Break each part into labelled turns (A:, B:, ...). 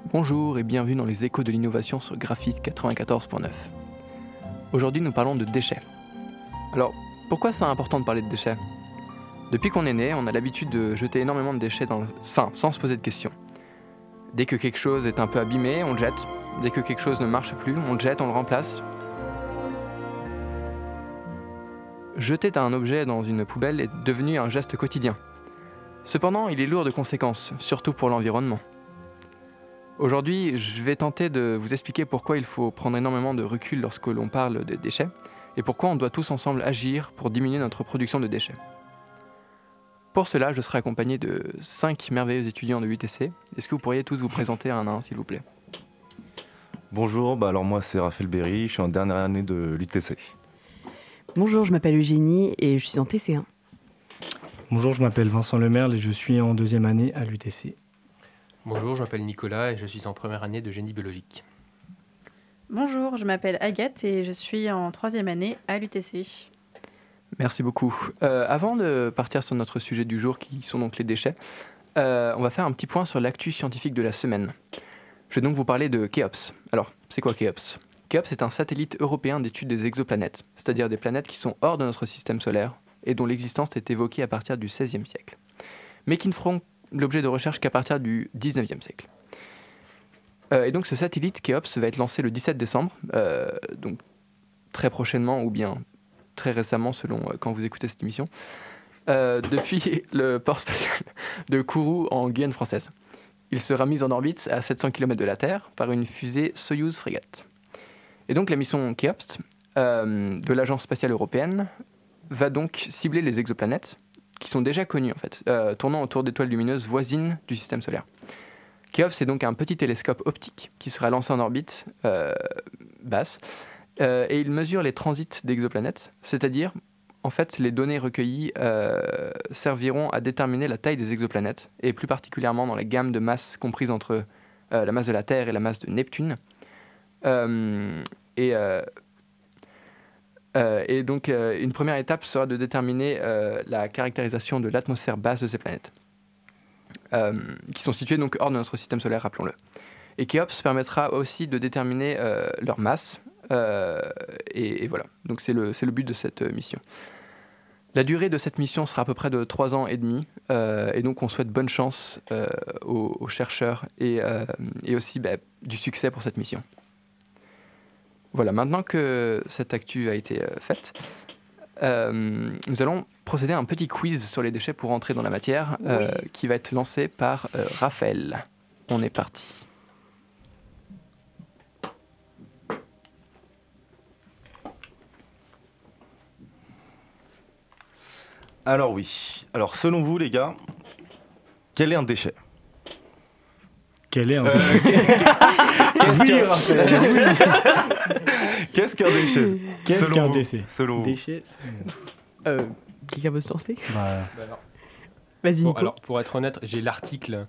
A: Bonjour et bienvenue dans les échos de l'innovation sur Graphite 94.9. Aujourd'hui, nous parlons de déchets. Alors, pourquoi c'est important de parler de déchets ? Depuis qu'on est né, on a l'habitude de jeter énormément de déchets sans se poser de questions. Dès que quelque chose est un peu abîmé, on le jette. Dès que quelque chose ne marche plus, on le jette, on le remplace. Jeter un objet dans une poubelle est devenu un geste quotidien. Cependant, il est lourd de conséquences, surtout pour l'environnement. Aujourd'hui, je vais tenter de vous expliquer pourquoi il faut prendre énormément de recul lorsque l'on parle de déchets et pourquoi on doit tous ensemble agir pour diminuer notre production de déchets. Pour cela, je serai accompagné de 5 merveilleux étudiants de l'UTC. Est-ce que vous pourriez tous vous présenter un à un, s'il vous plaît ?
B: Bonjour, alors moi c'est Raphaël Berry, je suis en dernière année de l'UTC.
C: Bonjour, je m'appelle Eugénie et je suis en TC1.
D: Bonjour, je m'appelle Vincent Lemerle et je suis en deuxième année à l'UTC.
E: Bonjour, je m'appelle Nicolas et je suis en première année de génie biologique.
F: Bonjour, je m'appelle Agathe et je suis en troisième année à l'UTC.
A: Merci beaucoup. Avant de partir sur notre sujet du jour, qui sont donc les déchets, on va faire un petit point sur l'actu scientifique de la semaine. Je vais donc vous parler de Khéops. Alors, c'est quoi Khéops ? Khéops est un satellite européen d'étude des exoplanètes, c'est-à-dire des planètes qui sont hors de notre système solaire et dont l'existence est évoquée à partir du XVIe siècle, mais qui ne feront l'objet de recherches qu'à partir du XIXe siècle. Et donc ce satellite Khéops va être lancé le 17 décembre, donc très prochainement ou bien très récemment selon quand vous écoutez cette émission, depuis le port spatial de Kourou en Guyane française. Il sera mis en orbite à 700 km de la Terre par une fusée Soyouz Frégate. Et donc la mission Khéops de l'Agence spatiale européenne va donc cibler les exoplanètes qui sont déjà connues en fait, tournant autour d'étoiles lumineuses voisines du système solaire. Khéops est donc un petit télescope optique qui sera lancé en orbite basse et il mesure les transits d'exoplanètes, c'est-à-dire en fait les données recueillies serviront à déterminer la taille des exoplanètes et plus particulièrement dans la gamme de masses comprise entre la masse de la Terre et la masse de Neptune. Et donc, une première étape sera de déterminer la caractérisation de l'atmosphère basse de ces planètes, qui sont situées donc hors de notre système solaire, rappelons-le. Et Khéops permettra aussi de déterminer leur masse, et voilà. Donc c'est le but de cette mission. La durée de cette mission sera à peu près de 3 ans et demi, et donc on souhaite bonne chance aux chercheurs et aussi du succès pour cette mission. Voilà, maintenant que cette actu a été faite, nous allons procéder à un petit quiz sur les déchets pour entrer dans la matière, qui va être lancé par Raphaël. On est parti.
B: Alors oui, selon vous les gars, quel est un déchet ?
D: Quel est un déchet ?
B: Qu'est-ce qu'un déchet ?
D: Qu'est-ce qu'un déchet ?
B: Selon vous.
D: Déchet.
C: Quelqu'un veut se lancer ?
E: Alors,
C: Vas-y, Nico.
E: alors, pour être honnête, j'ai l'article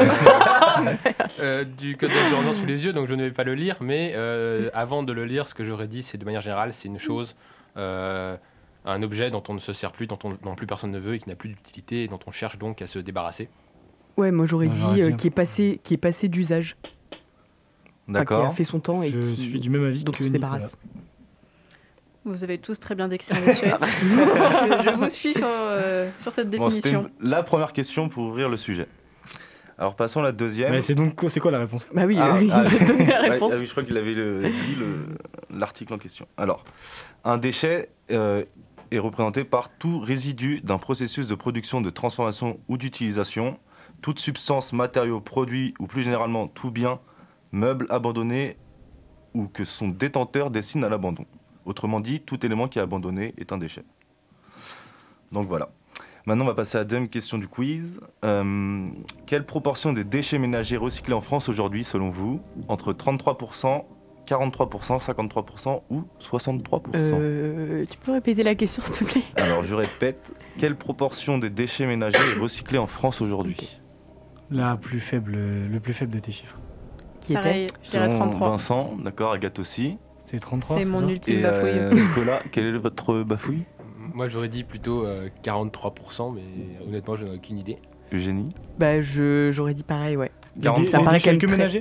E: du Code de l'environnement sous les yeux, donc je ne vais pas le lire, mais avant de le lire, ce que j'aurais dit, c'est de manière générale, c'est une chose, un objet dont on ne se sert plus, dont plus personne ne veut et qui n'a plus d'utilité et dont on cherche donc à se débarrasser.
C: Ouais, moi j'aurais dit qui est passé d'usage.
B: D'accord.
C: Qui a fait son temps et
D: Je suis du même avis
C: dont
D: que
C: on se
D: Nicolas.
C: débarrasse.
F: Vous avez tous très bien décrit un déchet. je vous suis sur cette définition.
B: C'était la première question pour ouvrir le sujet. Alors passons à la deuxième.
D: Mais c'est quoi la réponse ?
C: Bah oui,
B: Ah,
C: il a donné la réponse.
B: oui, je crois qu'il avait dit l'article en question. Alors, un déchet est représenté par tout résidu d'un processus de production, de transformation ou d'utilisation, toute substance, matériau, produit ou plus généralement tout bien, meuble abandonné ou que son détenteur destine à l'abandon. Autrement dit, tout élément qui est abandonné est un déchet. Donc voilà. Maintenant, on va passer à la deuxième question du quiz. Quelle proportion des déchets ménagers recyclés en France aujourd'hui, selon vous ? Entre 33%, 43%, 53% ou 63%.
C: Tu peux répéter la question, s'il te plaît ?
B: Alors, je répète. Quelle proportion des déchets ménagers est recyclée en France aujourd'hui ?
D: Le plus faible de tes chiffres.
C: Qui
F: Pareil,
C: était
F: je dirais
B: Selon
F: 33.
B: Vincent, d'accord, Agathe aussi.
D: C'est 33,
F: C'est mon
D: ça ?
F: ultime
B: Et
F: bafouille.
B: Nicolas, quel est votre bafouille ?
E: Moi, j'aurais dit plutôt 43%, mais honnêtement, je n'ai aucune idée.
B: Eugénie ?
C: Bah j'aurais dit pareil, ouais.
D: Ça
C: Ça me paraît quand même
D: que
C: très-
D: ménager ?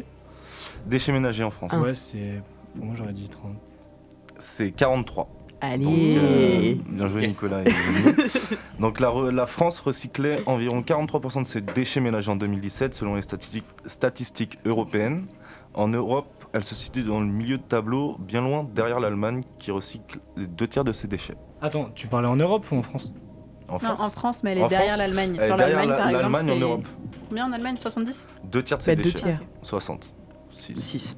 B: Déchets ménagers en France.
D: Ouais, c'est. Pour moi, j'aurais dit 30.
B: C'est 43.
C: Allez.
B: Donc, bien joué
E: Yes.
B: Nicolas et Eugénie. Donc la France recyclait environ 43% de ses déchets ménagers en 2017 selon les statistiques européennes. En Europe, elle se situe dans le milieu de tableau, bien loin derrière l'Allemagne qui recycle les 2 tiers de ses déchets.
D: Attends, tu parlais en Europe ou en France?
B: En
F: Non,
B: France,
F: en France, mais elle est
B: En
F: derrière
B: France,
F: l'Allemagne.
B: elle est
F: Genre
B: derrière
F: l'Allemagne, par exemple,
B: l'Allemagne en
F: c'est...
B: Europe.
F: Combien en Allemagne? 70?
B: 2 tiers de ses
C: Bah, 2
B: déchets.
C: tiers.
B: 60. 6.
C: 6.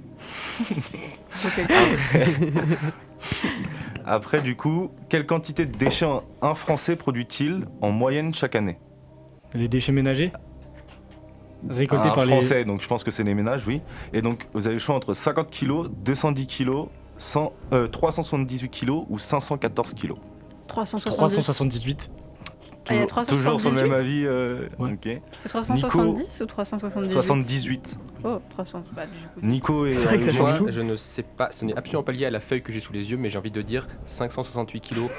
B: Après, du coup, quelle quantité de déchets un Français produit-il en moyenne chaque année?
D: Les déchets ménagers récoltés
B: Un
D: par
B: Français, donc je pense que c'est les ménages, oui. Et donc, vous avez le choix entre 50 kg, 210 kg, 378 kg ou 514 kg.
F: 370.
D: 378.
F: Ah, il y a
B: Toujours sur le même
F: 378?
B: avis.
D: Ouais.
B: Ok.
F: C'est 370 ou 378?
B: 78.
F: Oh, 300. Bah, du coup.
B: Nico et
C: C'est vrai que ça
B: Eugénie.
C: change
E: Moi,
C: tout.
E: je ne sais pas, ce n'est absolument pas lié à la feuille que j'ai sous les yeux, mais j'ai envie de dire 568 kilos.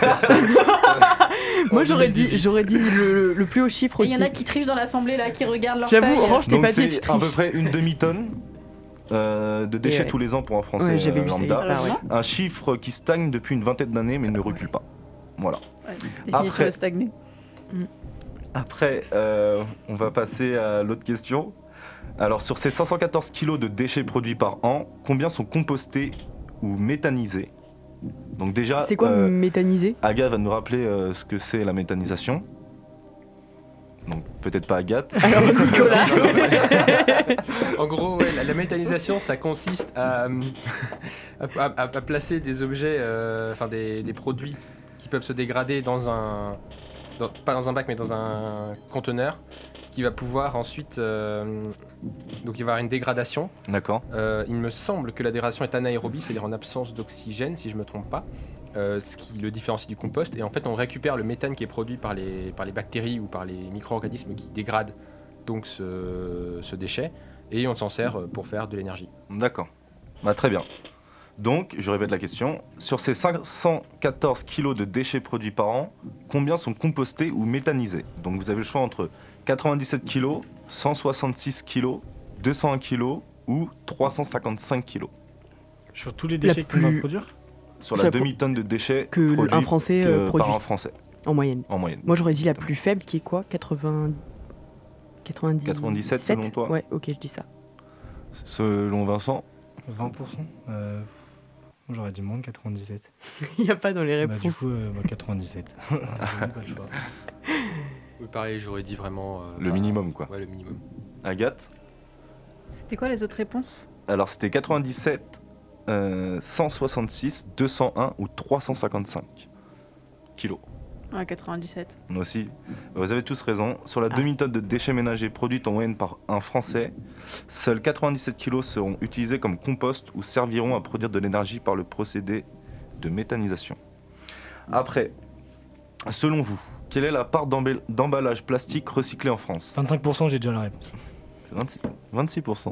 C: Moi,
E: En
C: j'aurais dit
E: 2018.
C: le plus haut chiffre
F: Et il
C: aussi.
F: y en a qui trichent dans l'assemblée là, qui regardent leur
C: J'avoue,
F: feuille.
C: range tes
B: Donc
C: papiers, tu
B: c'est à peu
C: triches.
B: près une demi-tonne de déchets
C: ouais.
B: tous les ans pour un Français
C: Ouais, j'avais lu ça.
B: lambda.
C: Ah ouais.
B: Un chiffre qui stagne depuis une vingtaine d'années mais ne recule pas. Voilà.
F: Ouais,
B: Après-
F: définitivement stagné.
B: Après, on va passer à l'autre question. Alors, sur ces 514 kilos de déchets produits par an, combien sont compostés ou méthanisés? Donc déjà,
C: C'est quoi méthanisé?
B: Agathe va nous rappeler ce que c'est la méthanisation. Donc peut-être pas Agathe.
C: Alors, Nicolas.
E: En gros, ouais, la méthanisation, ça consiste à placer des objets, enfin des produits qui peuvent se dégrader pas dans un bac, mais dans un conteneur, qui va pouvoir ensuite... donc il va y avoir une dégradation.
B: D'accord.
E: Il me semble que la dégradation est anaérobie, c'est-à-dire en absence d'oxygène, si je ne me trompe pas. Ce qui le différencie du compost. Et en fait, on récupère le méthane qui est produit par les bactéries ou par les micro-organismes qui dégradent donc ce déchet. Et on s'en sert pour faire de l'énergie.
B: D'accord. Bah, très bien. Donc, je répète la question. Sur ces 514 kilos de déchets produits par an, combien sont compostés ou méthanisés? Donc, vous avez le choix entre 97 kilos, 166 kilos, 201 kilos ou 355 kilos.
D: Sur tous les déchets qu'on va
C: plus-
D: produire?
B: Sur
C: Ça
B: la
C: pro-
B: demi-tonne de déchets
C: Que
B: produits
C: un Français
B: par
C: produit
B: un Français,
C: en moyenne.
B: en moyenne.
C: Moi, j'aurais dit la plus faible qui est quoi? 97
B: selon toi?
C: Ouais, ok, je dis ça.
B: Selon Vincent,
D: 20%. Moi, j'aurais dit moins de 97.
C: Il n'y a pas dans les
D: Bah, du
C: réponses.
D: coup, 97. Pas le choix.
E: Oui, pareil, j'aurais dit vraiment...
B: le minimum quoi.
E: Ouais, le minimum.
B: Agathe?
F: C'était quoi les autres réponses?
B: Alors c'était 97, 166, 201 ou 355 kilos.
F: Ah, 97.
B: Moi aussi, vous avez tous raison. Sur la
C: Ah.
B: demi-tonne de déchets ménagers produite en moyenne par un Français, seuls 97 kilos seront utilisés comme compost ou serviront à produire de l'énergie par le procédé de méthanisation. Après, selon vous, quelle est la part d'emballage plastique recyclé en France?
D: 25%, j'ai déjà la réponse.
B: 26%.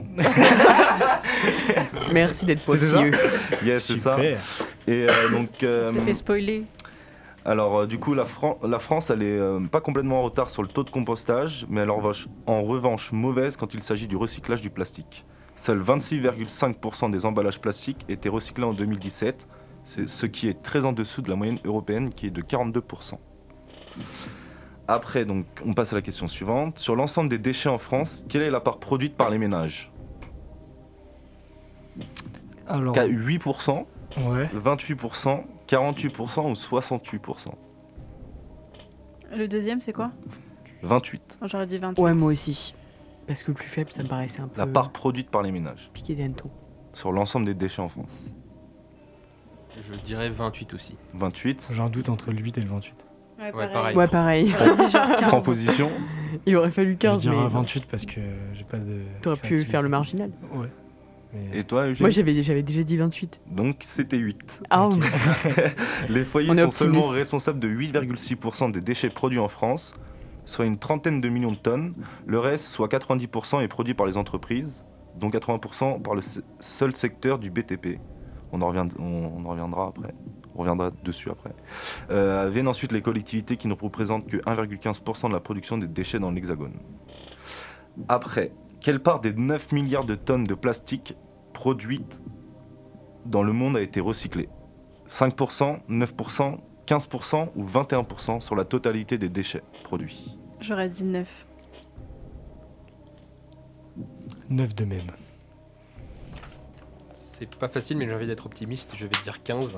C: Merci d'être
D: C'était ça
C: pointilleux.
B: Yes, c'est ça.
D: Super.
B: Et donc,
F: On s'est fait spoiler.
B: alors, du coup, la France, elle est pas complètement en retard sur le taux de compostage, mais elle est en revanche mauvaise quand il s'agit du recyclage du plastique. Seuls 26,5% des emballages plastiques étaient recyclés en 2017, ce qui est très en dessous de la moyenne européenne qui est de 42%. Après, donc, on passe à la question suivante. Sur l'ensemble des déchets en France, quelle est la part produite par les ménages?
D: Alors,
B: 8%,
D: ouais.
B: 28%, 48% ou 68%?
F: Le deuxième, c'est quoi?
B: 28.
F: Oh, j'aurais dit 28.
C: Ouais, moi aussi. Parce que le plus faible, ça me paraissait un peu
B: La part produite par les ménages
C: piqué des hannetons.
B: sur l'ensemble des déchets en France.
E: Je dirais 28 aussi.
B: 28.
D: J'ai un doute entre le 8 et le 28.
F: Ouais,
E: pareil.
C: Ouais, pareil.
F: J'aurais dit genre 15.
B: En position.
C: Il aurait fallu
D: Je
C: 15,
D: dirais
C: mais
D: 28 parce que j'ai pas de.
C: t'aurais pu
D: créativité.
C: faire le marginal.
D: Ouais. Mais-
B: Et toi, Eugène?
C: Moi, j'avais déjà dit 28.
B: Donc c'était 8.
C: Ah,
D: Ok.
B: Les foyers
C: On est
B: sont
C: optimiste.
B: seulement responsables de 8,6% des déchets produits en France, soit une trentaine de millions de tonnes. Le reste, soit 90%, est produit par les entreprises, dont 80% par le seul secteur du BTP. On en reviendra après. On reviendra dessus après. Viennent ensuite les collectivités qui ne représentent que 1,15% de la production des déchets dans l'Hexagone. Après, quelle part des 9 milliards de tonnes de plastique produites dans le monde a été recyclée? 5%, 9%, 15% ou 21% sur la totalité des déchets produits?
F: J'aurais dit 9.
D: 9 de même.
E: C'est pas facile, mais j'ai envie d'être optimiste. Je vais dire 15.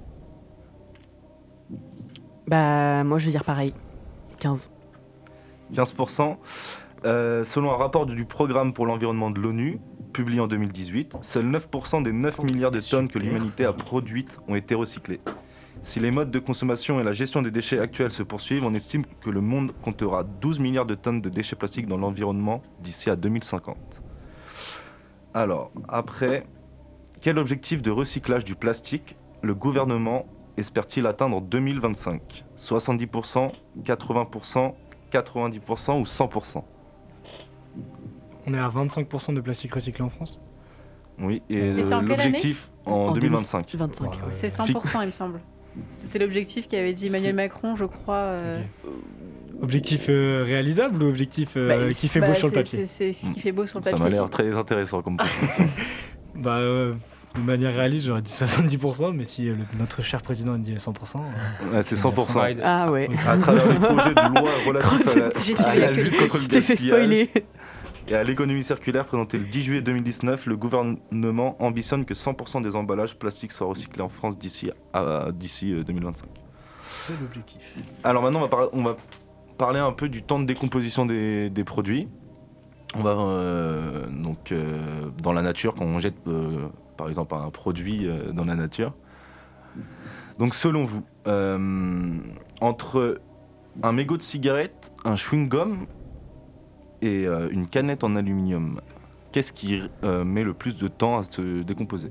C: Bah, moi, je vais dire pareil. 15.
B: 15%. Selon un rapport du Programme pour l'environnement de l'ONU, publié en 2018, seuls 9% des 9 milliards de tonnes que l'humanité a produites ont été recyclées. Si les modes de consommation et la gestion des déchets actuels se poursuivent, on estime que le monde comptera 12 milliards de tonnes de déchets plastiques dans l'environnement d'ici à 2050. Alors, après, quel objectif de recyclage du plastique le gouvernement espère-t-il atteindre en 2025 ? 70%, 80%, 90% ou 100%?
D: On est à 25% de plastique recyclé en France.
B: Oui, et
F: Et c'est en quelle
B: l'objectif en 2025.
C: 25.
D: Ouais.
F: C'est 100%, il me semble. C'était l'objectif qu'avait dit Emmanuel Macron, je crois.
D: Ok. Objectif réalisable ou objectif qui fait beau sur le papier?
F: C'est ce qui fait beau sur le
B: Ça
F: papier.
B: m'a l'air très intéressant comme proposition.
D: Bah, de manière réaliste, j'aurais dit 70%, mais si notre cher président dit 100%.
B: Ouais, c'est 100%.
C: Ah ouais.
B: À travers les projets de loi relatifs
F: J'ai
B: à
F: suivi
B: la
F: l'actualité.
B: lutte contre le
C: Tu t'es fait
B: gaspillage
C: spoiler.
B: et à l'économie circulaire présenté le 10 juillet 2019, le gouvernement ambitionne que 100% des emballages plastiques soient recyclés en France d'ici 2025.
D: C'est l'objectif.
B: Alors maintenant, on va parler un peu du temps de décomposition des produits. On va dans la nature, quand on jette par exemple un produit dans la nature. Donc selon vous, entre un mégot de cigarette, un chewing-gum et une canette en aluminium, qu'est-ce qui met le plus de temps à se décomposer?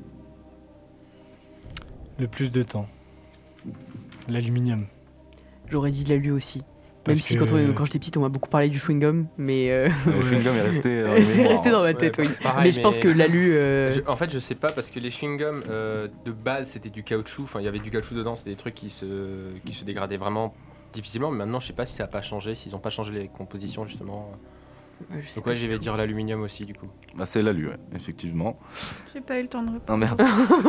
D: Le plus de temps. L'aluminium.
C: J'aurais dit l'alu aussi.
D: Parce
C: Même si
D: que-
C: quand j'étais petite, on m'a beaucoup parlé du chewing-gum, mais
B: Le chewing-gum est resté.
C: c'est resté dans ma tête, oui.
E: pareil,
C: Mais je pense que l'alu.
E: En fait, je sais pas parce que les chewing-gums de base c'était du caoutchouc. Enfin, il y avait du caoutchouc dedans. C'était des trucs qui se dégradaient vraiment difficilement. Mais maintenant, je sais pas si ça a pas changé, s'ils ont pas changé les compositions justement.
C: Je sais
E: Donc
C: pas
E: ouais,
C: du
E: je vais
C: tout.
E: dire l'aluminium aussi du coup.
B: Bah, c'est l'alu, ouais, effectivement.
F: J'ai pas eu le temps de répondre.
B: Ah merde.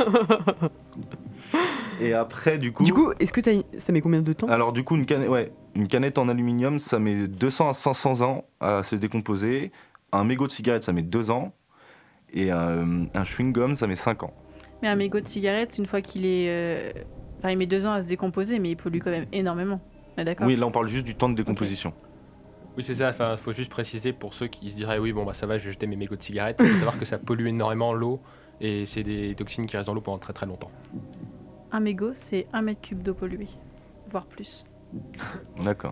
B: Et après, du coup.
C: Du coup, est-ce que ça met combien de temps?
B: Alors du coup, une canette en aluminium, ça met 200 à 500 ans à se décomposer. Un mégot de cigarette, ça met 2 ans. Et un chewing-gum, ça met 5 ans.
F: Mais un mégot de cigarette, une fois qu'il est. Enfin, il met 2 ans à se décomposer, mais il pollue quand même énormément. On est d'accord?
B: Oui, là on parle juste du temps de décomposition.
E: Oui, c'est ça. Enfin, faut juste préciser pour ceux qui se diraient oui, bon bah ça va, je vais jeter mes mégots de cigarettes. Il faut savoir que ça pollue énormément l'eau et c'est des toxines qui restent dans l'eau pendant très très longtemps.
F: Un mégot, c'est 1 mètre cube d'eau polluée, voire plus.
B: D'accord.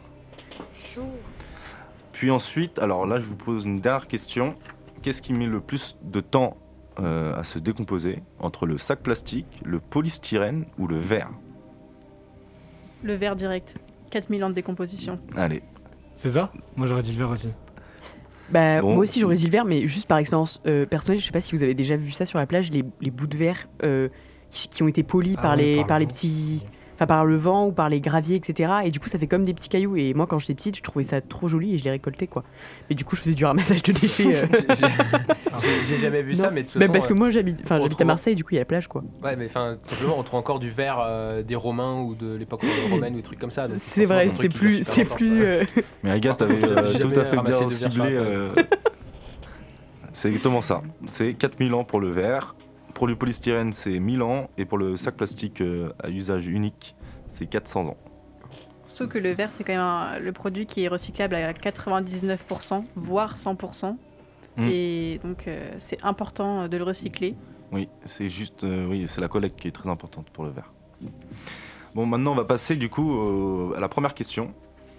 B: Puis ensuite, alors là je vous pose une dernière question. Qu'est-ce qui met le plus de temps à se décomposer entre le sac plastique, le polystyrène ou le verre?
F: Le verre direct, 4000 ans de décomposition.
B: Allez.
D: C'est ça? Moi j'aurais dit le verre aussi.
C: Bah,
B: Bon.
C: moi aussi j'aurais dit le verre, mais juste par expérience personnelle, je sais pas si vous avez déjà vu ça sur la plage, les bouts de verre qui ont été polis
D: Ah
C: par
D: oui,
C: les
D: par le vent.
C: petits, enfin par le vent ou par les graviers, etc. Et du coup ça fait comme des petits cailloux. Et moi quand j'étais petite, je trouvais ça trop joli et je les récoltais quoi. Mais du coup je faisais du ramassage de déchets.
E: J'ai jamais vu ça,
C: Non.
E: mais de toute
C: Bah,
E: façon,
C: parce que moi j'habite à
E: autrement-
C: Marseille, du coup il y a la plage quoi.
E: ouais, mais enfin, tout simplement, on trouve encore du verre des Romains ou de l'époque romaine ou des trucs comme ça. donc
C: C'est
E: forcément,
C: vrai,
E: un truc
C: c'est
E: qui
C: plus,
E: dure
C: c'est
E: super
C: plus.
E: longtemps.
B: Mais Agathe avait
E: J'ai
B: tout
E: jamais
B: à fait
E: ramassé
B: bien
E: de verre sur
B: ciblé.
E: la plage.
B: C'est exactement ça. C'est 4000 ans pour le verre. Pour le polystyrène, c'est 1000 ans. Et pour le sac plastique à usage unique, c'est 400 ans.
F: Surtout que le verre, c'est quand même le produit qui est recyclable à 99%, voire 100%.
B: Mm.
F: Et donc, c'est important de le recycler.
B: Oui, c'est juste, oui, c'est la collecte qui est très importante pour le verre. Bon, maintenant, on va passer du coup à la première question.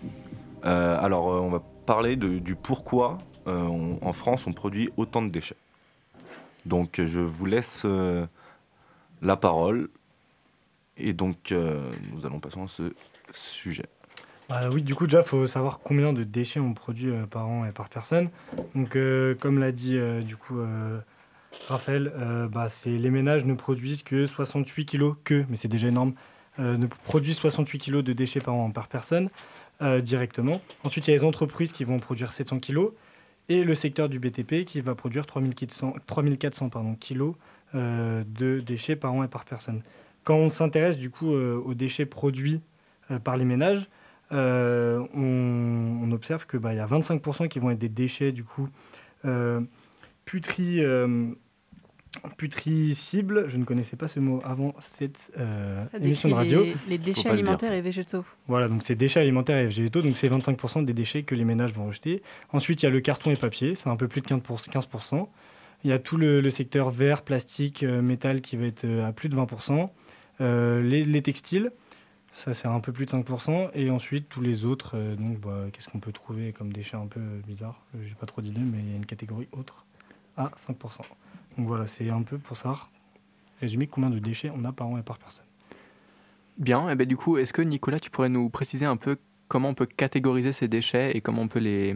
B: On va parler du pourquoi en France on produit autant de déchets. Donc, je vous laisse la parole. Et donc, nous allons passer à ce sujet.
D: Oui, du coup, déjà, il faut savoir combien de déchets on produit par an et par personne. Donc, comme l'a dit Raphaël, les ménages ne produisent que 68 kilos, mais c'est déjà énorme, ne produisent 68 kilos de déchets par an par personne directement. Ensuite, il y a les entreprises qui vont produire 700 kilos. et le secteur du BTP qui va produire 3400 kilos de déchets par an et par personne. Quand on s'intéresse du coup aux déchets produits par les ménages, on observe que y a 25% qui vont être des déchets du coup putricibles. Je ne connaissais pas ce mot avant cette émission de radio.
F: Les déchets alimentaires et végétaux.
D: Voilà, donc c'est déchets alimentaires et végétaux, donc c'est 25% des déchets que les ménages vont rejeter. Ensuite, il y a le carton et papier, c'est un peu plus de 15%. Il y a tout le secteur verre, plastique, métal qui va être à plus de 20%. Les textiles, ça c'est un peu plus de 5%. Et ensuite, tous les autres, qu'est-ce qu'on peut trouver comme déchets un peu bizarres ? J'ai pas trop d'idées, mais il y a une catégorie autre à 5%. Donc voilà, c'est un peu pour savoir, résumer combien de déchets on a par an et par personne.
A: Bien, et du coup, est-ce que Nicolas, tu pourrais nous préciser un peu comment on peut catégoriser ces déchets et comment on peut les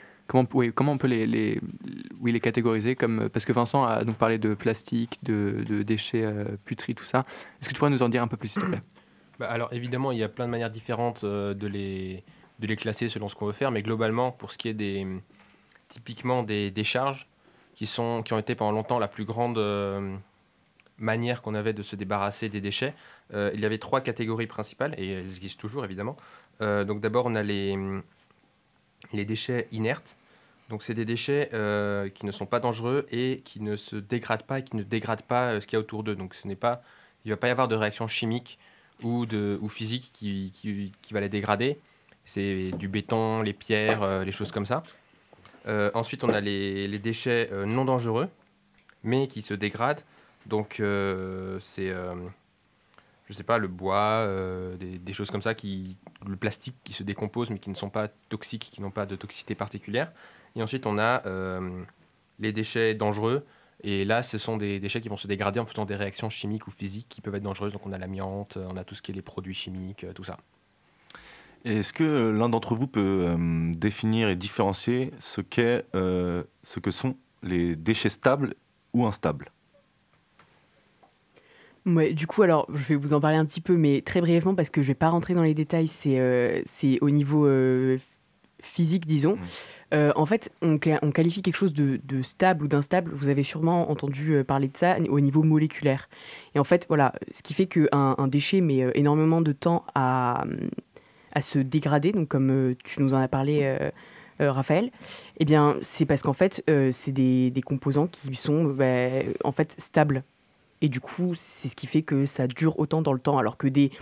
A: catégoriser parce que Vincent a donc parlé de plastique, de déchets putris, tout ça. Est-ce que tu pourrais nous en dire un peu plus, s'il te plaît ?
E: Alors évidemment, il y a plein de manières différentes de les classer selon ce qu'on veut faire, mais globalement, pour ce qui est typiquement des décharges, qui ont été pendant longtemps la plus grande manière qu'on avait de se débarrasser des déchets, il y avait 3 catégories principales, et elles existent toujours évidemment. Donc d'abord, on a les déchets inertes. Donc c'est des déchets qui ne sont pas dangereux et qui ne se dégradent pas et qui ne dégradent pas ce qu'il y a autour d'eux. Donc il ne va pas y avoir de réaction chimique ou physique qui va les dégrader. C'est du béton, les pierres, les choses comme ça. Ensuite, on a les déchets non dangereux, mais qui se dégradent. Donc, c'est, je sais pas, le bois, des choses comme ça, le plastique qui se décompose, mais qui ne sont pas toxiques, qui n'ont pas de toxicité particulière. Et ensuite, on a les déchets dangereux. Et là, ce sont des déchets qui vont se dégrader en faisant des réactions chimiques ou physiques qui peuvent être dangereuses. Donc, on a l'amiante, on a tout ce qui est les produits chimiques, tout ça.
B: Et est-ce que l'un d'entre vous peut définir et différencier ce que sont les déchets stables ou instables ?
C: Ouais, du coup, alors, je vais vous en parler un petit peu, mais très brièvement, parce que je ne vais pas rentrer dans les détails, c'est au niveau physique, disons. En fait, on qualifie quelque chose de stable ou d'instable. Vous avez sûrement entendu parler de ça au niveau moléculaire. Et en fait, voilà, ce qui fait qu'un déchet met énormément de temps à se dégrader, donc comme tu nous en as parlé, Raphaël, eh bien, c'est parce qu'en fait, c'est des composants qui sont en fait stables. Et du coup, c'est ce qui fait que ça dure autant dans le temps, alors que des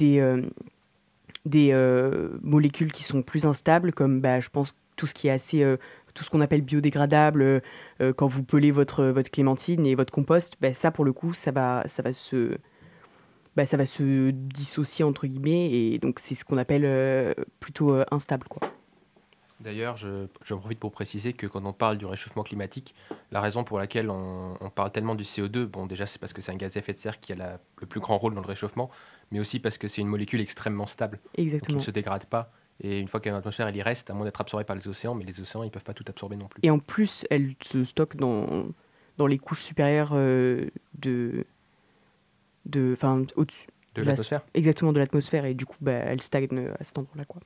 C: molécules qui sont plus instables, comme je pense tout ce qui est tout ce qu'on appelle biodégradable, quand vous pelez votre clémentine et votre compost, ça pour le coup, ça va se dissocier entre guillemets, et donc c'est ce qu'on appelle plutôt instable, quoi.
E: D'ailleurs, j'en profite pour préciser que quand on parle du réchauffement climatique, la raison pour laquelle on parle tellement du CO2, bon déjà c'est parce que c'est un gaz à effet de serre qui a le plus grand rôle dans le réchauffement, mais aussi parce que c'est une molécule extrêmement stable.
C: Exactement.
E: Donc, qui ne se dégrade pas, et une fois qu'elle est dans l'atmosphère, elle y reste, à moins d'être absorbée par les océans, mais les océans ils ne peuvent pas tout absorber non plus.
C: Et en plus, elle se stocke dans les couches supérieures au-dessus
E: de l'atmosphère.
C: Exactement, de l'atmosphère, et du coup elle stagne à cet endroit-là, quoi.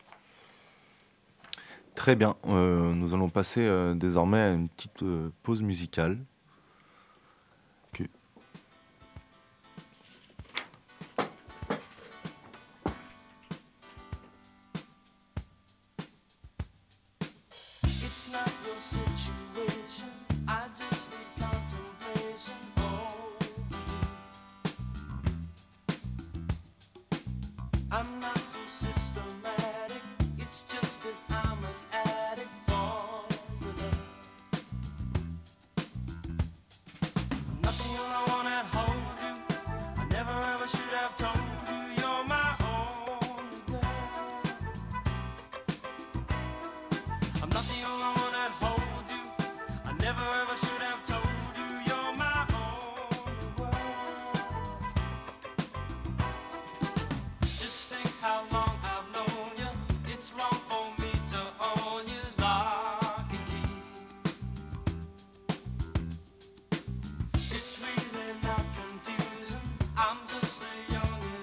B: Très bien, nous allons passer désormais à une petite pause musicale.
G: It's really not confusing. I'm just a young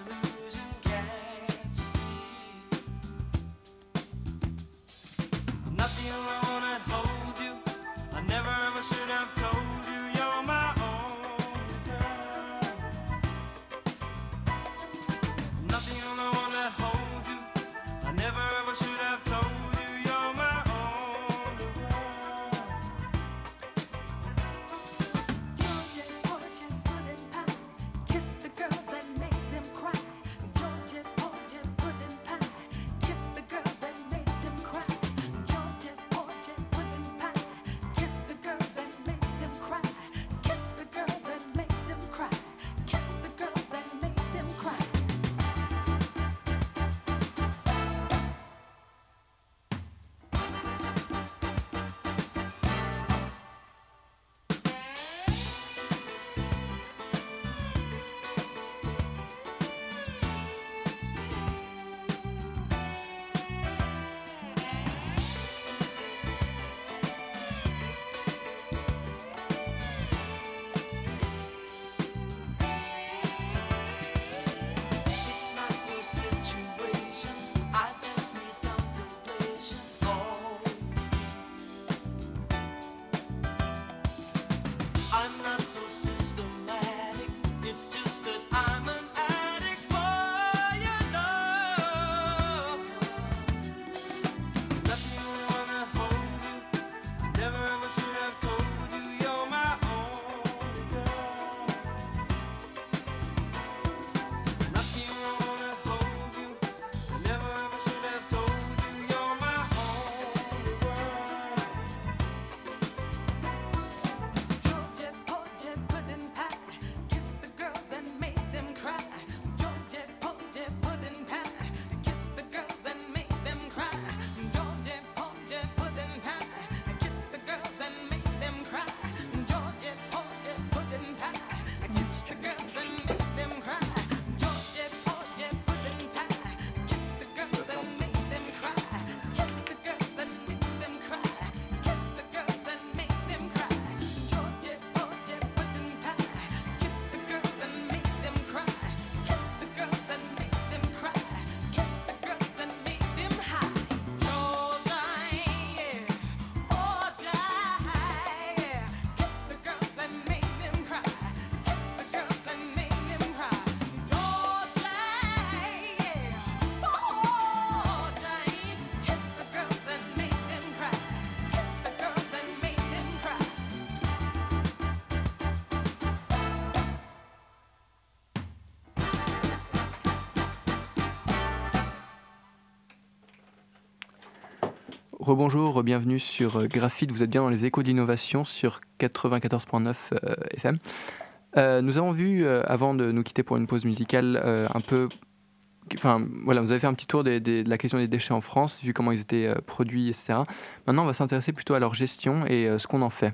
A: rebonjour, bienvenue sur Graphite. Vous êtes bien dans les échos d'innovation sur 94.9 FM. Nous avons vu, avant de nous quitter pour une pause musicale, un peu... Enfin, voilà, vous avez fait un petit tour de la question des déchets en France, vu comment ils étaient produits, etc. Maintenant, on va s'intéresser plutôt à leur gestion et ce qu'on en fait.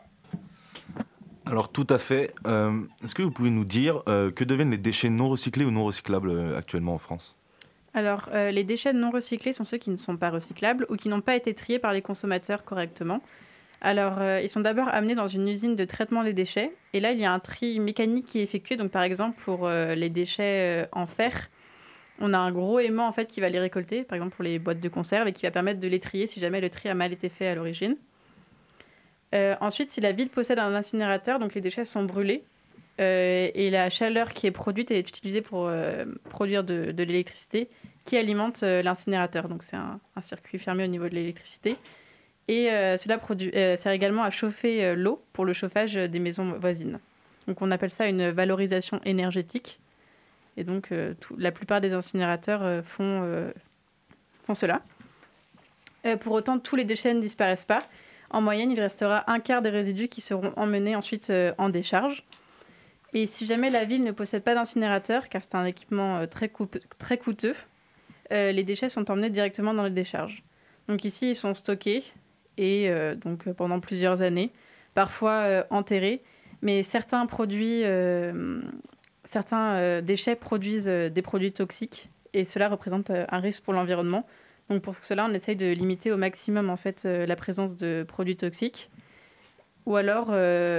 B: Alors tout à fait. Est-ce que vous pouvez nous dire que deviennent les déchets non recyclés ou non recyclables actuellement en France ?
F: Alors, les déchets non recyclés sont ceux qui ne sont pas recyclables ou qui n'ont pas été triés par les consommateurs correctement. Alors, ils sont d'abord amenés dans une usine de traitement des déchets. Et là, il y a un tri mécanique qui est effectué. Donc, par exemple, pour les déchets en fer, on a un gros aimant en fait, qui va les récolter, par exemple pour les boîtes de conserve, et qui va permettre de les trier si jamais le tri a mal été fait à l'origine. Ensuite, si la ville possède un incinérateur, donc les déchets sont brûlés. Et la chaleur qui est produite est utilisée pour produire de l'électricité qui alimente l'incinérateur. Donc c'est un circuit fermé au niveau de l'électricité. Et cela sert également à chauffer l'eau pour le chauffage des maisons voisines. Donc on appelle ça une valorisation énergétique. Et donc la plupart des incinérateurs font cela. Pour autant, tous les déchets ne disparaissent pas. En moyenne, il restera un quart des résidus qui seront emmenés ensuite en décharge. Et si jamais la ville ne possède pas d'incinérateur, car c'est un équipement très coûteux, les déchets sont emmenés directement dans les décharges. Donc ici, ils sont stockés et donc pendant plusieurs années, parfois enterrés. Mais certains déchets produisent des produits toxiques et cela représente un risque pour l'environnement. Donc pour cela, on essaye de limiter au maximum en fait, la présence de produits toxiques. Ou alors...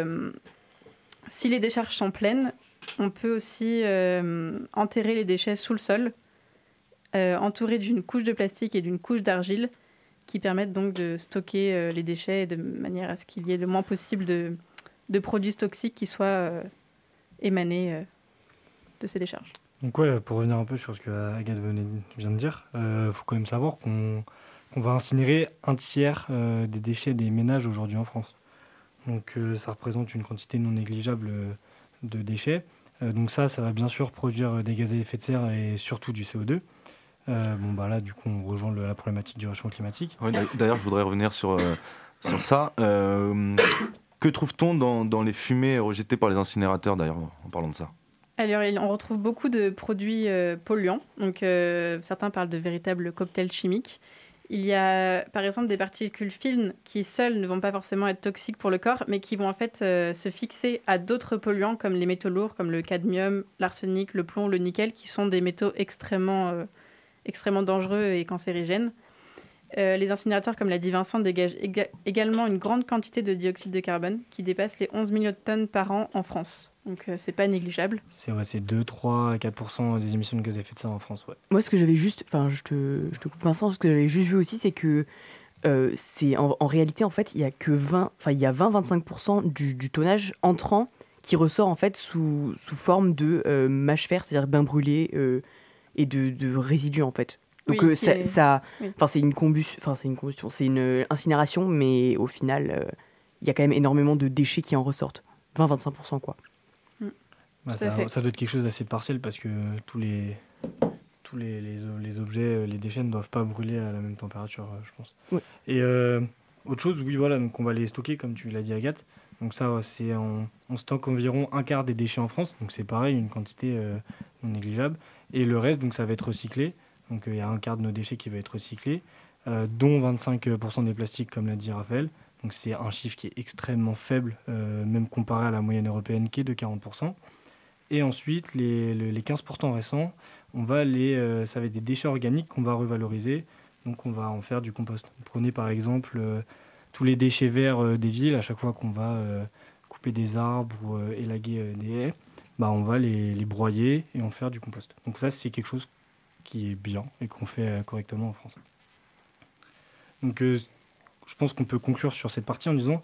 F: si les décharges sont pleines, on peut aussi enterrer les déchets sous le sol, entourés d'une couche de plastique et d'une couche d'argile, qui permettent donc de stocker les déchets de manière à ce qu'il y ait le moins possible de produits toxiques qui soient émanés de ces décharges.
D: Donc ouais, pour revenir un peu sur ce que Agathe vient de dire, faut quand même savoir qu'on va incinérer un tiers des déchets des ménages aujourd'hui en France. Donc ça représente une quantité non négligeable de déchets. Donc ça va bien sûr produire des gaz à effet de serre et surtout du CO2. Là, du coup, on rejoint la problématique du réchauffement climatique.
B: Ouais, d'ailleurs, je voudrais revenir sur ça. Que trouve-t-on dans les fumées rejetées par les incinérateurs, d'ailleurs, en parlant de ça ?
F: Alors, on retrouve beaucoup de produits polluants. Donc, certains parlent de véritables cocktails chimiques. Il y a, par exemple, des particules fines qui, seules, ne vont pas forcément être toxiques pour le corps, mais qui vont en fait se fixer à d'autres polluants, comme les métaux lourds, comme le cadmium, l'arsenic, le plomb, le nickel, qui sont des métaux extrêmement dangereux et cancérigènes. Les incinérateurs, comme l'a dit Vincent, dégagent également une grande quantité de dioxyde de carbone, qui dépasse les 11 millions de tonnes par an en France. Donc, c'est pas négligeable.
D: C'est 2, 3, 4% des émissions de gaz à effet de serre en France, ouais.
C: Moi, ce que j'avais juste... Enfin, je te coupe Vincent, ce que j'avais juste vu aussi, c'est que c'est en réalité, en fait, il y a 20-25% du tonnage entrant qui ressort, en fait, sous forme de mâche fer, c'est-à-dire d'un brûlé et de résidus, en fait. Donc,
F: oui,
C: c'est une combustion, c'est une incinération, mais au final, il y a quand même énormément de déchets qui en ressortent. 20-25%, quoi.
D: Ça doit être quelque chose d'assez partiel parce que tous les objets, les déchets ne doivent pas brûler à la même température, je pense.
C: Ouais.
D: Et autre chose, oui, voilà, donc on va les stocker, comme tu l'as dit, Agathe. Donc ça, on stocke environ un quart des déchets en France. Donc c'est pareil, une quantité non négligeable. Et le reste, donc ça va être recyclé. Donc il y a un quart de nos déchets qui va être recyclé, dont 25% des plastiques, comme l'a dit Raphaël. Donc c'est un chiffre qui est extrêmement faible, même comparé à la moyenne européenne qui est de 40%. Et ensuite, les 15% restants, ça va être des déchets organiques qu'on va revaloriser. Donc on va en faire du compost. Prenez par exemple tous les déchets verts des villes. À chaque fois qu'on va couper des arbres ou élaguer des haies, on va les broyer et en faire du compost. Donc ça, c'est quelque chose qui est bien et qu'on fait correctement en France. Donc je pense qu'on peut conclure sur cette partie en disant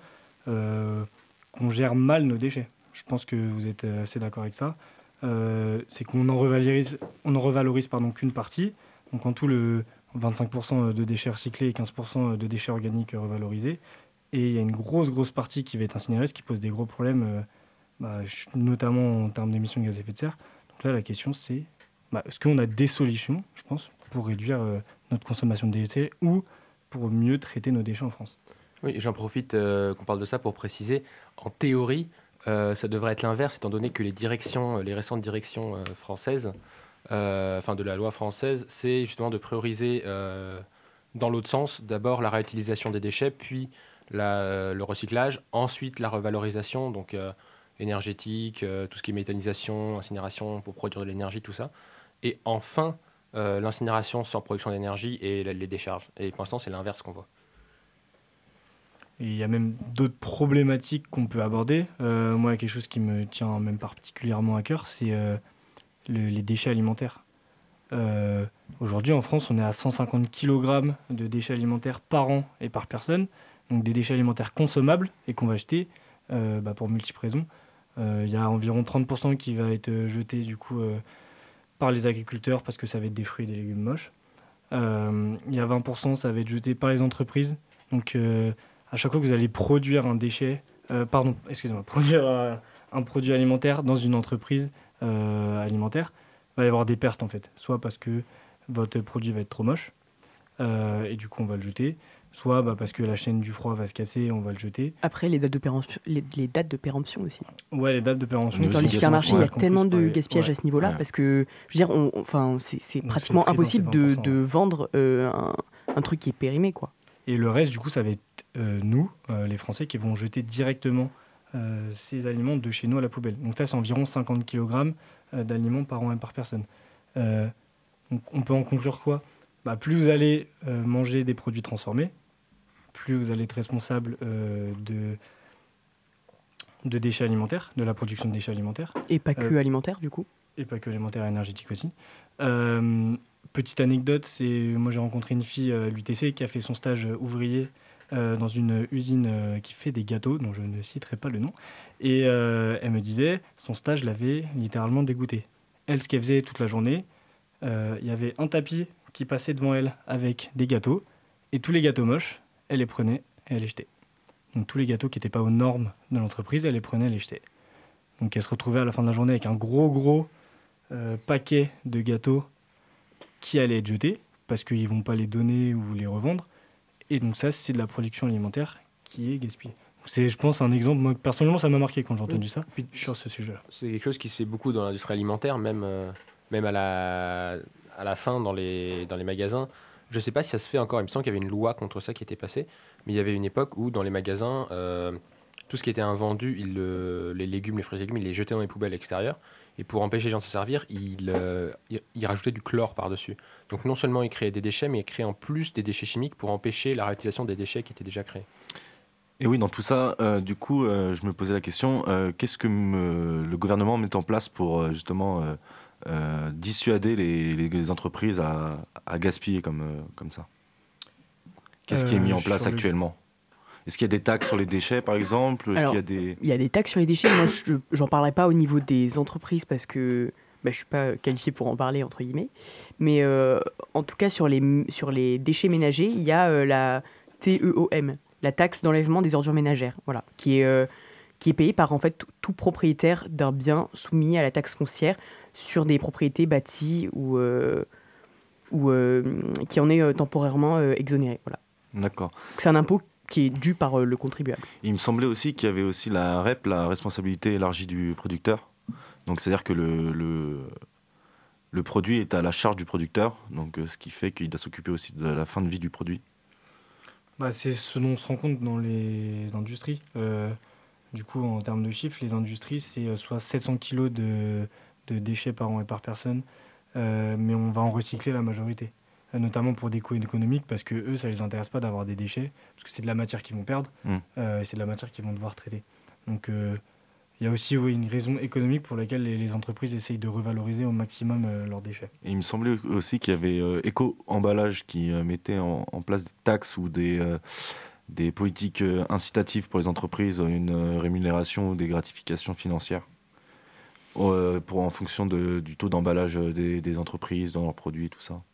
D: qu'on gère mal nos déchets. Je pense que vous êtes assez d'accord avec ça. C'est qu'on n'en revalorise qu'une partie. Donc en tout, le 25% de déchets recyclés et 15% de déchets organiques revalorisés. Et il y a une grosse partie qui va être incinérée, ce qui pose des gros problèmes, notamment en termes d'émissions de gaz à effet de serre. Donc là, la question, c'est est-ce qu'on a des solutions, je pense, pour réduire notre consommation de déchets ou pour mieux traiter nos déchets en France.
E: Oui, j'en profite qu'on parle de ça pour préciser. En théorie, ça devrait être l'inverse, étant donné que les récentes directions françaises, de la loi française, c'est justement de prioriser dans l'autre sens, d'abord la réutilisation des déchets, puis le recyclage, ensuite la revalorisation, donc énergétique, tout ce qui est méthanisation, incinération pour produire de l'énergie, tout ça. Et enfin, l'incinération sans production d'énergie et les décharges. Et pour l'instant, c'est l'inverse qu'on voit.
D: Et il y a même d'autres problématiques qu'on peut aborder. Moi, quelque chose qui me tient même particulièrement à cœur, c'est les déchets alimentaires. Aujourd'hui, en France, on est à 150 kg de déchets alimentaires par an et par personne. Donc des déchets alimentaires consommables et qu'on va jeter pour multiples raisons. Il y a environ 30% qui va être jeté du coup par les agriculteurs parce que ça va être des fruits et des légumes moches. Il y a 20%, ça va être jeté par les entreprises. Donc à chaque fois que vous allez produire un déchet, produire un produit alimentaire dans une entreprise alimentaire, il va y avoir des pertes en fait. Soit parce que votre produit va être trop moche et du coup on va le jeter, soit parce que la chaîne du froid va se casser et on va le jeter.
C: Après, les dates de péremption aussi.
D: Ouais, les dates de péremption.
C: Dans les supermarchés, il y a tellement de gaspillage à ce niveau-là,
B: Ouais.
C: parce que, je veux dire, c'est pratiquement
D: c'est pris dans
C: impossible
D: ces 20%,
C: de vendre un truc qui est périmé, quoi.
D: Et le reste, du coup, ça va être nous, les Français, qui vont jeter directement ces aliments de chez nous à la poubelle. Donc ça, c'est environ 50 kg d'aliments par an et par personne. Donc on peut en conclure quoi ? Plus vous allez manger des produits transformés, plus vous allez être responsable de déchets alimentaires, de la production de déchets alimentaires.
C: Et pas que alimentaire, du coup.
D: Et pas que alimentaire, énergétique aussi. Petite anecdote, moi j'ai rencontré une fille à l'UTC qui a fait son stage ouvrier dans une usine qui fait des gâteaux, dont je ne citerai pas le nom. Et elle me disait, son stage l'avait littéralement dégoûtée. Elle, ce qu'elle faisait toute la journée, il y avait un tapis qui passait devant elle avec des gâteaux, et tous les gâteaux moches, elle les prenait et elle les jetait. Donc tous les gâteaux qui n'étaient pas aux normes de l'entreprise, elle les prenait et les jetait. Donc elle se retrouvait à la fin de la journée avec un gros paquet de gâteaux qui allaient être jetés, parce qu'ils ne vont pas les donner ou les revendre. Et donc ça, c'est de la production alimentaire qui est gaspillée. C'est, je pense, un exemple. Moi, personnellement, ça m'a marqué quand j'ai entendu ça sur ce sujet-là.
E: C'est quelque chose qui se fait beaucoup dans l'industrie alimentaire, même à la fin dans les magasins. Je ne sais pas si ça se fait encore. Il me semble qu'il y avait une loi contre ça qui était passée. Mais il y avait une époque où, dans les magasins, tout ce qui était invendu, les légumes, les fruits et légumes, ils les jetaient dans les poubelles extérieures. Et pour empêcher les gens de se servir, ils rajoutaient du chlore par-dessus. Donc non seulement ils créaient des déchets, mais ils créaient en plus des déchets chimiques pour empêcher la réutilisation des déchets qui étaient déjà créés.
B: Et oui, dans tout ça, du coup, je me posais la question, qu'est-ce que le gouvernement met en place pour justement dissuader les entreprises à gaspiller comme ça ? Qu'est-ce qui est mis en place actuellement ? Est-ce qu'il y a des taxes sur les déchets, par exemple ?
C: Alors, il y a des taxes sur les déchets. Moi, j'en parlerai pas au niveau des entreprises parce que je suis pas qualifié pour en parler, entre guillemets. Mais en tout cas, sur les déchets ménagers, il y a la TEOM, la taxe d'enlèvement des ordures ménagères, voilà, qui est payée par en fait tout propriétaire d'un bien soumis à la taxe foncière sur des propriétés bâties ou qui en est temporairement exonéré. Voilà.
B: D'accord.
C: Donc, c'est un impôt qui est dû par le contribuable.
B: Il me semblait aussi qu'il y avait aussi la REP, la responsabilité élargie du producteur. Donc c'est-à-dire que le produit est à la charge du producteur, donc ce qui fait qu'il doit s'occuper aussi de la fin de vie du produit.
D: C'est ce dont on se rend compte dans les industries. Du coup, en termes de chiffres, les industries, c'est soit 700 kg de déchets par an et par personne, mais on va en recycler la majorité. Notamment pour des coûts économiques, parce que eux, ça les intéresse pas d'avoir des déchets, parce que c'est de la matière qu'ils vont perdre, et c'est de la matière qu'ils vont devoir traiter. Donc il y a aussi une raison économique pour laquelle les entreprises essayent de revaloriser au maximum leurs déchets.
B: Et il me semblait aussi qu'il y avait Éco-Emballage qui mettait en place des taxes ou des politiques incitatives pour les entreprises, une rémunération ou des gratifications financières en fonction du taux d'emballage des entreprises dans leurs produits et tout ça.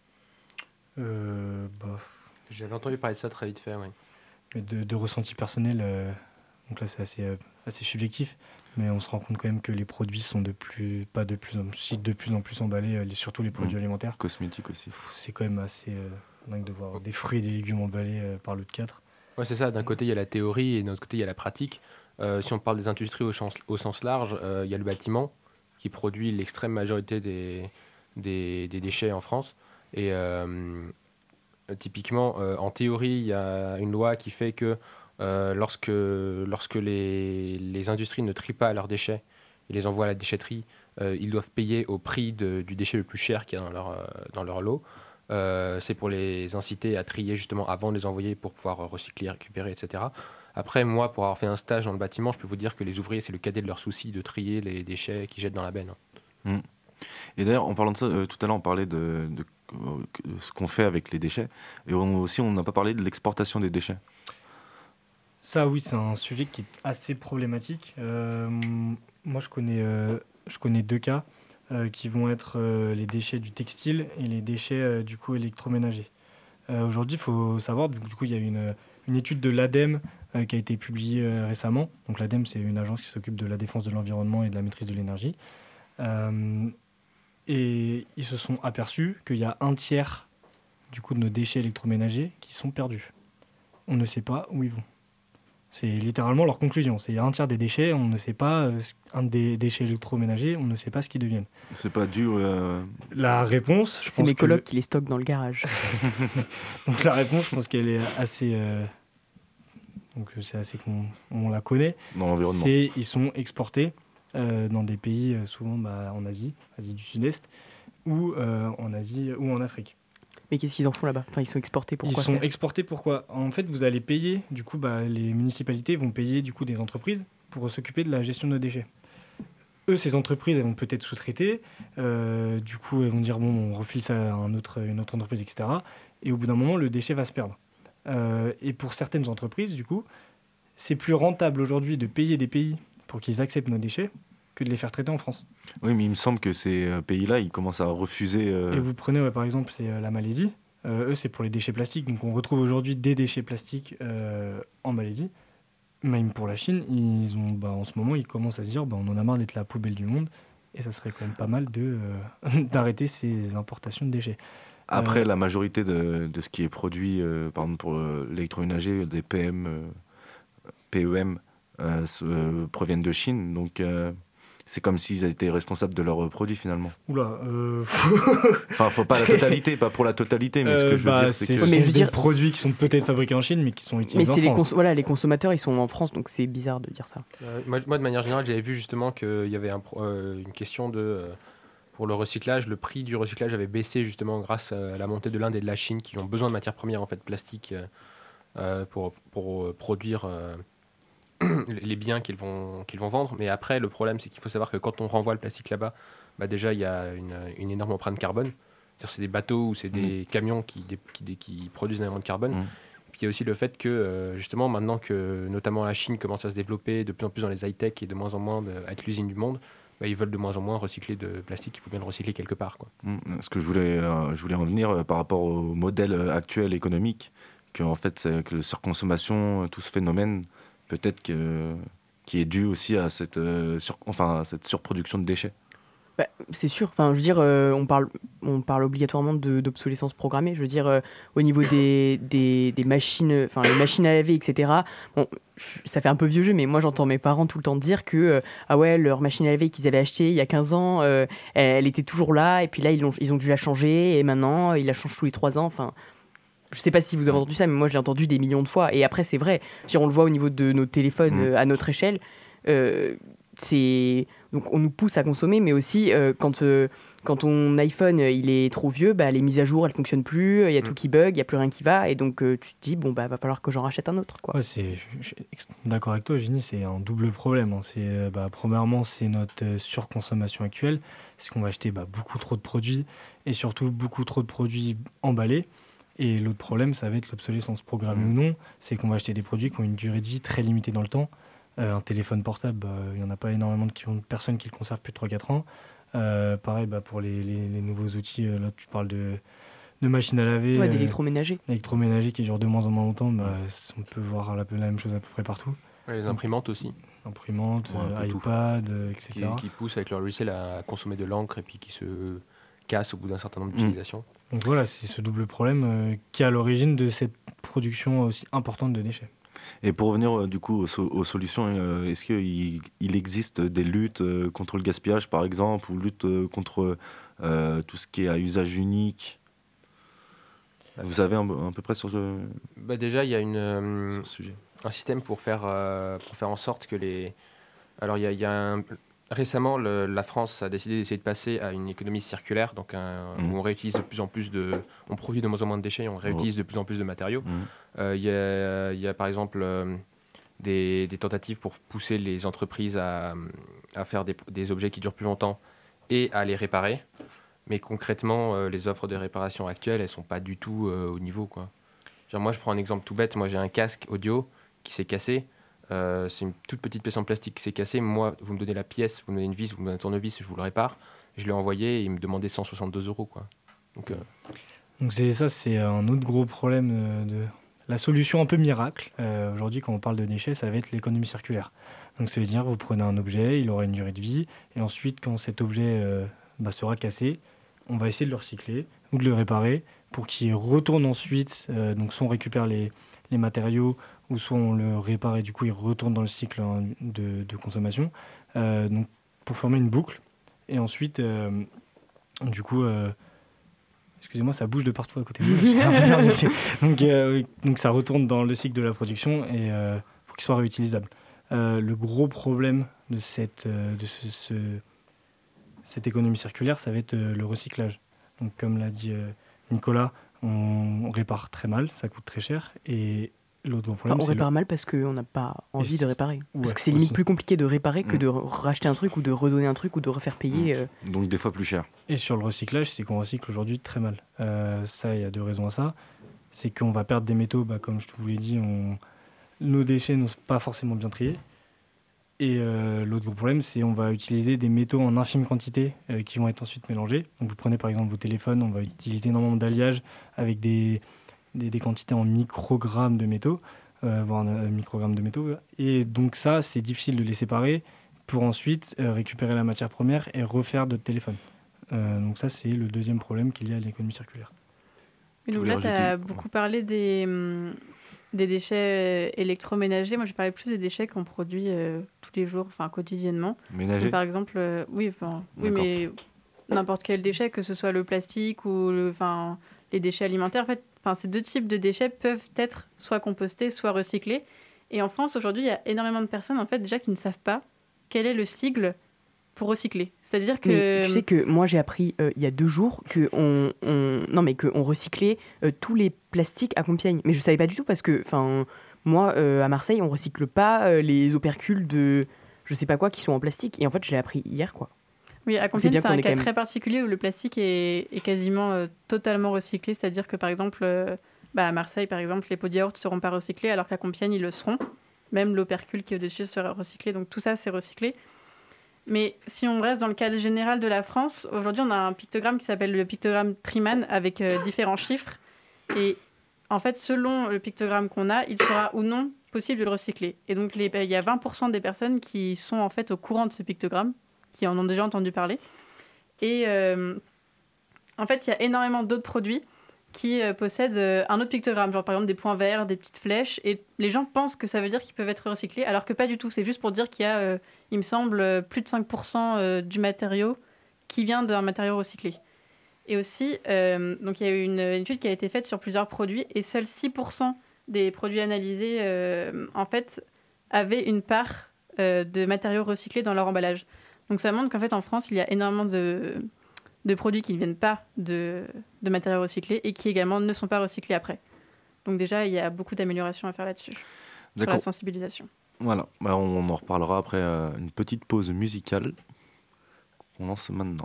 E: J'avais entendu parler de ça très vite fait, oui.
D: De ressenti personnel, donc là c'est assez subjectif, mais on se rend compte quand même que les produits sont de plus en plus emballés, surtout les produits alimentaires.
B: Cosmétiques aussi.
D: C'est quand même assez dingue de voir des fruits et des légumes emballés par l'autre 4.
E: Ouais, c'est ça. D'un côté, il y a la théorie et d'un autre côté, il y a la pratique. Si on parle des industries au sens large, il y a le bâtiment qui produit l'extrême majorité des déchets en France. Et typiquement, en théorie, il y a une loi qui fait que lorsque les industries ne trient pas leurs déchets et les envoient à la déchetterie, ils doivent payer au prix du déchet le plus cher qu'il y a dans leur lot. C'est pour les inciter à trier justement avant de les envoyer pour pouvoir recycler, récupérer, etc. Après, moi, pour avoir fait un stage dans le bâtiment, je peux vous dire que les ouvriers, c'est le cadet de leur souci de trier les déchets qu'ils jettent dans la benne.
B: Et d'ailleurs, en parlant de ça, tout à l'heure, on parlait de ce qu'on fait avec les déchets. Et on n'a pas parlé de l'exportation des déchets.
D: Ça, oui, c'est un sujet qui est assez problématique. Moi, je connais 2 cas qui vont être les déchets du textile et les déchets du coup électroménagers. Aujourd'hui, il faut savoir, du coup, il y a une étude de l'ADEME qui a été publiée récemment. Donc l'ADEME, c'est une agence qui s'occupe de la défense de l'environnement et de la maîtrise de l'énergie. Et ils se sont aperçus qu'il y a 1/3 du coup de nos déchets électroménagers qui sont perdus. On ne sait pas où ils vont. C'est littéralement leur conclusion. C'est 1/3 des déchets, on ne sait pas, un des déchets électroménagers, on ne sait pas ce qu'ils deviennent.
B: C'est pas dû.
D: La réponse, je pense
C: c'est mes colocs qui les stockent dans le garage.
D: Donc la réponse, je pense qu'elle est assez. Donc c'est assez qu'on la connaît.
B: Dans l'environnement.
D: Ils sont exportés dans des pays souvent en Asie du Sud-Est, ou en Asie ou en Afrique.
C: Mais qu'est-ce qu'ils en font là-bas ? Enfin, ils sont exportés pourquoi ?
D: Ils sont exportés pourquoi ? En fait, vous allez payer, du coup, les municipalités vont payer du coup des entreprises pour s'occuper de la gestion de nos déchets. Eux, ces entreprises, elles vont peut-être sous-traiter. Du coup, elles vont dire, bon, on refile ça à une autre entreprise, etc. Et au bout d'un moment, le déchet va se perdre. Et pour certaines entreprises, du coup, c'est plus rentable aujourd'hui de payer des pays pour qu'ils acceptent nos déchets que de les faire traiter en France.
B: Oui, mais il me semble que ces pays-là, ils commencent à refuser...
D: Et vous prenez, par exemple, c'est la Malaisie. Eux, c'est pour les déchets plastiques. Donc, on retrouve aujourd'hui des déchets plastiques en Malaisie. Même pour la Chine, ils ont, en ce moment, ils commencent à se dire on en a marre d'être la poubelle du monde. Et ça serait quand même pas mal d'arrêter ces importations de déchets.
B: Après, la majorité de ce qui est produit, par exemple pour l'électroménager, des PEM, proviennent de Chine. Donc... c'est comme s'ils étaient responsables de leurs produits finalement.
D: Oula.
B: Enfin, faut pas la totalité, pas pour la totalité, mais ce que je veux dire, c'est que...
D: Mais des produits qui sont peut-être fabriqués en Chine, mais qui sont utilisés en France.
C: Voilà, les consommateurs, ils sont en France, donc c'est bizarre de dire ça.
E: Moi, de manière générale, j'avais vu justement qu'il y avait une question pour le recyclage. Le prix du recyclage avait baissé justement grâce à la montée de l'Inde et de la Chine, qui ont besoin de matières premières en fait plastiques pour produire... les biens qu'ils vont vendre. Mais après, le problème, c'est qu'il faut savoir que quand on renvoie le plastique là-bas, déjà, il y a une énorme empreinte carbone. C'est-à-dire, c'est des bateaux ou c'est des camions qui produisent énormément de carbone. Puis il y a aussi le fait que, justement, maintenant que notamment la Chine commence à se développer de plus en plus dans les high-tech et de moins en moins à être l'usine du monde, ils veulent de moins en moins recycler de plastique. Il faut bien le recycler quelque part, quoi.
B: Ce que je voulais en venir par rapport au modèle actuel économique, que, en fait, c'est que la surconsommation, tout ce phénomène, peut-être qui est dû aussi à cette surproduction de déchets.
C: C'est sûr. Enfin, je veux dire, on parle obligatoirement d'obsolescence programmée. Je veux dire, au niveau des machines, enfin les machines à laver, etc. Bon, ça fait un peu vieux jeu, mais moi j'entends mes parents tout le temps dire que leur machine à laver qu'ils avaient achetée il y a 15 ans, elle était toujours là, et puis là ils ont dû la changer, et maintenant ils la changent tous les 3 ans. Enfin, je sais pas si vous avez entendu ça, mais moi je l'ai entendu des millions de fois. Et après, c'est vrai. On le voit au niveau de nos téléphones à notre échelle. Donc on nous pousse à consommer, mais aussi quand ton iPhone il est trop vieux, les mises à jour elles fonctionnent plus, il y a tout qui bug, il y a plus rien qui va, et donc tu te dis va falloir que j'en rachète un autre, quoi.
D: Ouais, je suis d'accord avec toi, Génie. C'est un double problème. Premièrement, c'est notre surconsommation actuelle, c'est qu'on va acheter beaucoup trop de produits, et surtout beaucoup trop de produits emballés. Et l'autre problème, ça va être l'obsolescence programmée ou non. C'est qu'on va acheter des produits qui ont une durée de vie très limitée dans le temps. Un téléphone portable, il n'y en a pas énormément de personnes qui le conservent plus de 3-4 ans. Pareil, pour les nouveaux outils, là tu parles de machines à laver.
C: Ouais, d'électroménager.
D: Électroménager qui durent de moins en moins longtemps. On peut voir la même chose à peu près partout.
E: Ouais, les imprimantes aussi.
D: Imprimantes, iPad, etc.
E: Qui poussent avec leur logiciel à consommer de l'encre et puis qui cassent au bout d'un certain nombre d'utilisations.
D: Donc voilà, c'est ce double problème qui est à l'origine de cette production aussi importante de déchets.
B: Et pour revenir du coup aux solutions, est-ce qu'il existe des luttes contre le gaspillage par exemple, ou luttes contre tout ce qui est à usage unique? Vous savez à peu près sur ce,
E: Déjà, il y a
B: sur ce sujet?
E: un système pour faire en sorte que les... Alors, il y a récemment, la France a décidé d'essayer de passer à une économie circulaire, donc où on réutilise de plus en plus on produit de moins en moins de déchets, on réutilise de plus en plus de matériaux. Il y a par exemple des tentatives pour pousser les entreprises à faire des objets qui durent plus longtemps et à les réparer. Mais concrètement, les offres de réparation actuelles, elles ne sont pas du tout au niveau, quoi. Moi, je prends un exemple tout bête. Moi, j'ai un casque audio qui s'est cassé. C'est une toute petite pièce en plastique qui s'est cassée. Moi, vous me donnez la pièce, vous me donnez une vis, vous me donnez un tournevis, je vous le répare. Je l'ai envoyé et il me demandait 162 €, quoi.
D: Donc c'est un autre gros problème de la solution un peu miracle. Aujourd'hui, quand on parle de déchets, ça va être l'économie circulaire. Donc ça veut dire que vous prenez un objet, il aura une durée de vie, et ensuite, quand cet objet sera cassé, on va essayer de le recycler ou de le réparer pour qu'il retourne ensuite. Donc soit on récupère les matériaux, ou soit on le répare et du coup il retourne dans le cycle de consommation, donc pour former une boucle. Et ensuite, du coup, excusez-moi, ça bouge de partout à côté de moi. donc ça retourne dans le cycle de la production et pour qu'il soit réutilisable. Le gros problème de cette économie circulaire, ça va être le recyclage. Donc comme l'a dit Nicolas, on répare très mal, ça coûte très cher, et l'autre gros problème,
C: on répare mal parce qu'on n'a pas envie de réparer. Parce
D: Ouais,
C: que c'est limite
D: aussi
C: plus compliqué de réparer que de racheter un truc ou de redonner un truc ou de refaire payer.
B: Donc des fois plus cher.
D: Et sur le recyclage, c'est qu'on recycle aujourd'hui très mal. Ça, il y a 2 raisons à ça. C'est qu'on va perdre des métaux, comme je vous l'ai dit, nos déchets ne sont pas forcément bien triés. Et l'autre gros problème, c'est qu'on va utiliser des métaux en infime quantité qui vont être ensuite mélangés. Donc vous prenez par exemple vos téléphones, on va utiliser énormément d'alliage avec des quantités en microgrammes de métaux, voire microgrammes de métaux. Et donc ça, c'est difficile de les séparer pour ensuite récupérer la matière première et refaire d'autres téléphones. Donc ça, c'est le deuxième problème qu'il y a à l'économie circulaire.
F: Et donc là, tu as beaucoup parlé des déchets électroménagers. Moi, je parlais plus des déchets qu'on produit tous les jours, enfin quotidiennement.
B: Ménager.
F: Par exemple, oui, mais n'importe quel déchet, que ce soit le plastique ou les déchets alimentaires. En fait, ces 2 types de déchets peuvent être soit compostés, soit recyclés. Et en France, aujourd'hui, il y a énormément de personnes en fait, déjà qui ne savent pas quel est le sigle pour recycler. C'est-à-dire que...
C: Mais tu sais que moi, j'ai appris il y a 2 jours qu'on recyclait tous les plastiques à Compiègne. Mais je ne savais pas du tout parce que moi, à Marseille, on ne recycle pas les opercules de je ne sais pas quoi qui sont en plastique. Et en fait, je l'ai appris hier, quoi.
F: Oui, à Compiègne, c'est un cas très particulier où le plastique est quasiment totalement recyclé. C'est-à-dire que, par exemple, à Marseille, par exemple, les pots de yaourt ne seront pas recyclés, alors qu'à Compiègne, ils le seront. Même l'opercule qui est au-dessus sera recyclé. Donc tout ça, c'est recyclé. Mais si on reste dans le cadre général de la France, aujourd'hui, on a un pictogramme qui s'appelle le pictogramme Triman avec différents chiffres. Et en fait, selon le pictogramme qu'on a, il sera ou non possible de le recycler. Et donc, il y a 20% des personnes qui sont en fait au courant de ce pictogramme, qui en ont déjà entendu parler. Et en fait, il y a énormément d'autres produits qui possèdent un autre pictogramme, genre par exemple des points verts, des petites flèches, et les gens pensent que ça veut dire qu'ils peuvent être recyclés, alors que pas du tout. C'est juste pour dire qu'il y a, il me semble, plus de 5% du matériau qui vient d'un matériau recyclé. Et aussi, donc il y a eu une étude qui a été faite sur plusieurs produits, et seuls 6% des produits analysés, en fait, avaient une part de matériaux recyclés dans leur emballage. Donc ça montre qu'en fait, en France, il y a énormément de produits qui ne viennent pas de matériaux recyclés et qui également ne sont pas recyclés après. Donc déjà, il y a beaucoup d'améliorations à faire là-dessus, sur la sensibilisation.
B: Voilà, on en reparlera après une petite pause musicale qu'on lance maintenant.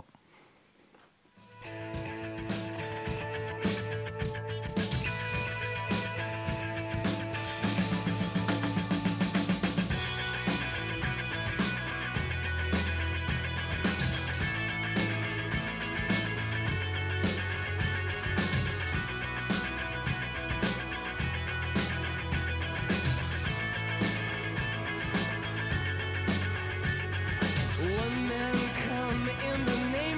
G: One man come in the name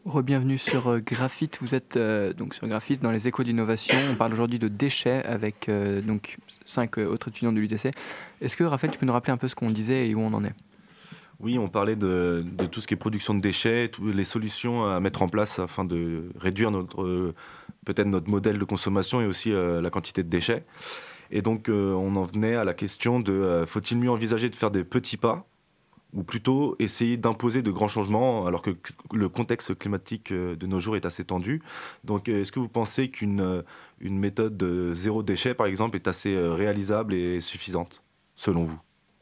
A: Re-bienvenue sur Graphite. Vous êtes donc sur Graphite dans les échos d'innovation. On parle aujourd'hui de déchets avec donc 5 autres étudiants de l'UTC. Est-ce que Raphaël, tu peux nous rappeler un peu ce qu'on disait et où on en est ?
B: Oui, on parlait de tout ce qui est production de déchets, toutes les solutions à mettre en place afin de réduire peut-être notre modèle de consommation et aussi la quantité de déchets. Et donc, on en venait à la question de faut-il mieux envisager de faire des petits pas ou plutôt essayer d'imposer de grands changements alors que le contexte climatique de nos jours est assez tendu. Donc, est-ce que vous pensez qu'une méthode de zéro déchet, par exemple, est assez réalisable et suffisante, selon vous ?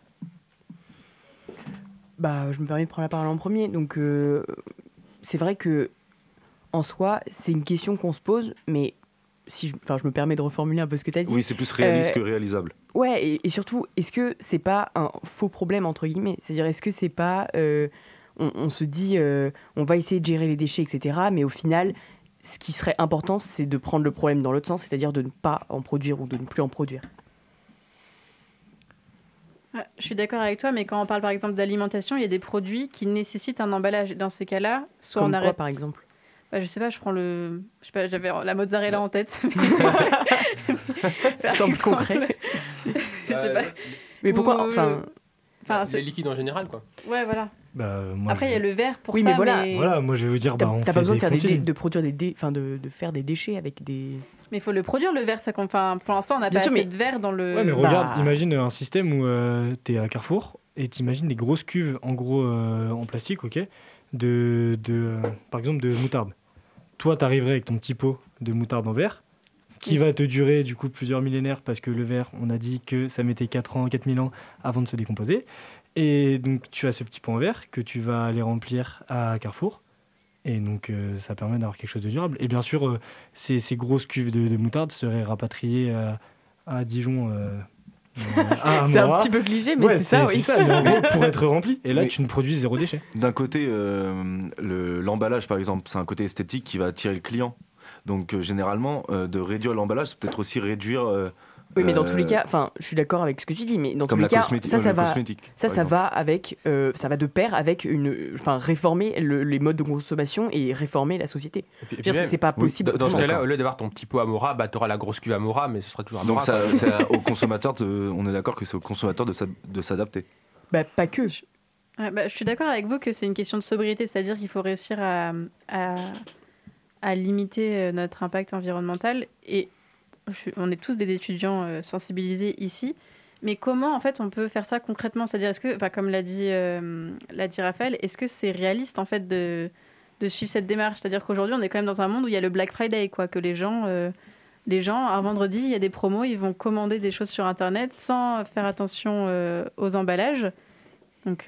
C: Je me permets de prendre la parole en premier. Donc, c'est vrai que en soi, c'est une question qu'on se pose, mais je me permets de reformuler un peu ce que tu as dit.
B: Oui, c'est plus réaliste que réalisable.
C: Ouais, et surtout, est-ce que c'est pas un faux problème, entre guillemets ? C'est-à-dire, est-ce que c'est pas... on se dit, on va essayer de gérer les déchets, etc., mais au final, ce qui serait important, c'est de prendre le problème dans l'autre sens, c'est-à-dire de ne pas en produire ou de ne plus en produire.
F: Je suis d'accord avec toi, mais quand on parle par exemple d'alimentation, il y a des produits qui nécessitent un emballage. Dans ces cas-là, soit
C: Comme
F: on arrête.
C: Quoi, par exemple ?
F: Je sais pas, j'avais la mozzarella en tête.
C: Semble concret.
F: Je sais pas.
C: Mais pourquoi
E: les liquides en général, quoi.
F: Ouais, voilà.
D: Moi,
F: après, il y a le verre pour
C: oui,
F: ça.
C: mais voilà.
D: Voilà, moi je vais vous dire,
C: t'as pas besoin de produire de faire des déchets avec des...
F: Mais il faut le produire, le verre. Pour l'instant, on n'a pas assez de verre dans le...
D: Ouais, mais regarde, imagine un système où t'es à Carrefour et t'imagines des grosses cuves, en gros, en plastique, ok, par exemple, de moutarde. Toi, t'arriverais avec ton petit pot de moutarde en verre, qui va te durer du coup plusieurs millénaires, parce que le verre, on a dit que ça mettait 4000 ans avant de se décomposer. Et donc, tu as ce petit pot en verre que tu vas aller remplir à Carrefour. Et donc, ça permet d'avoir quelque chose de durable. Et bien sûr, ces grosses cuves de moutarde seraient rapatriées à Dijon.
C: C'est un petit peu cliché, mais
D: ouais,
C: c'est ça, oui.
D: C'est ça, mais en gros, pour être rempli. Et là, tu ne produis zéro déchet.
B: D'un côté, l'emballage, par exemple, c'est un côté esthétique qui va attirer le client. Donc, généralement, de réduire l'emballage, c'est peut-être aussi réduire...
C: oui, mais dans tous les cas, je suis d'accord avec ce que tu dis, mais dans tous les cas, ça va de pair avec réformer les modes de consommation et réformer la société.
E: Et puis
C: c'est pas possible.
E: Dans ce cas-là, au lieu d'avoir ton petit pot Amora, tu auras la grosse cuve Amora, mais ce sera toujours Amora.
B: Donc c'est au consommateur, on est d'accord que c'est au consommateur de s'adapter.
C: Pas que.
F: Je suis d'accord avec vous que c'est une question de sobriété, c'est-à-dire qu'il faut réussir à limiter notre impact environnemental. Et on est tous des étudiants sensibilisés ici, mais comment en fait on peut faire ça concrètement ? C'est-à-dire, est-ce que, comme l'a dit Raphaël, est-ce que c'est réaliste en fait de suivre cette démarche ? C'est-à-dire qu'aujourd'hui on est quand même dans un monde où il y a le Black Friday, quoi, que les gens un vendredi il y a des promos, ils vont commander des choses sur internet sans faire attention aux emballages. Donc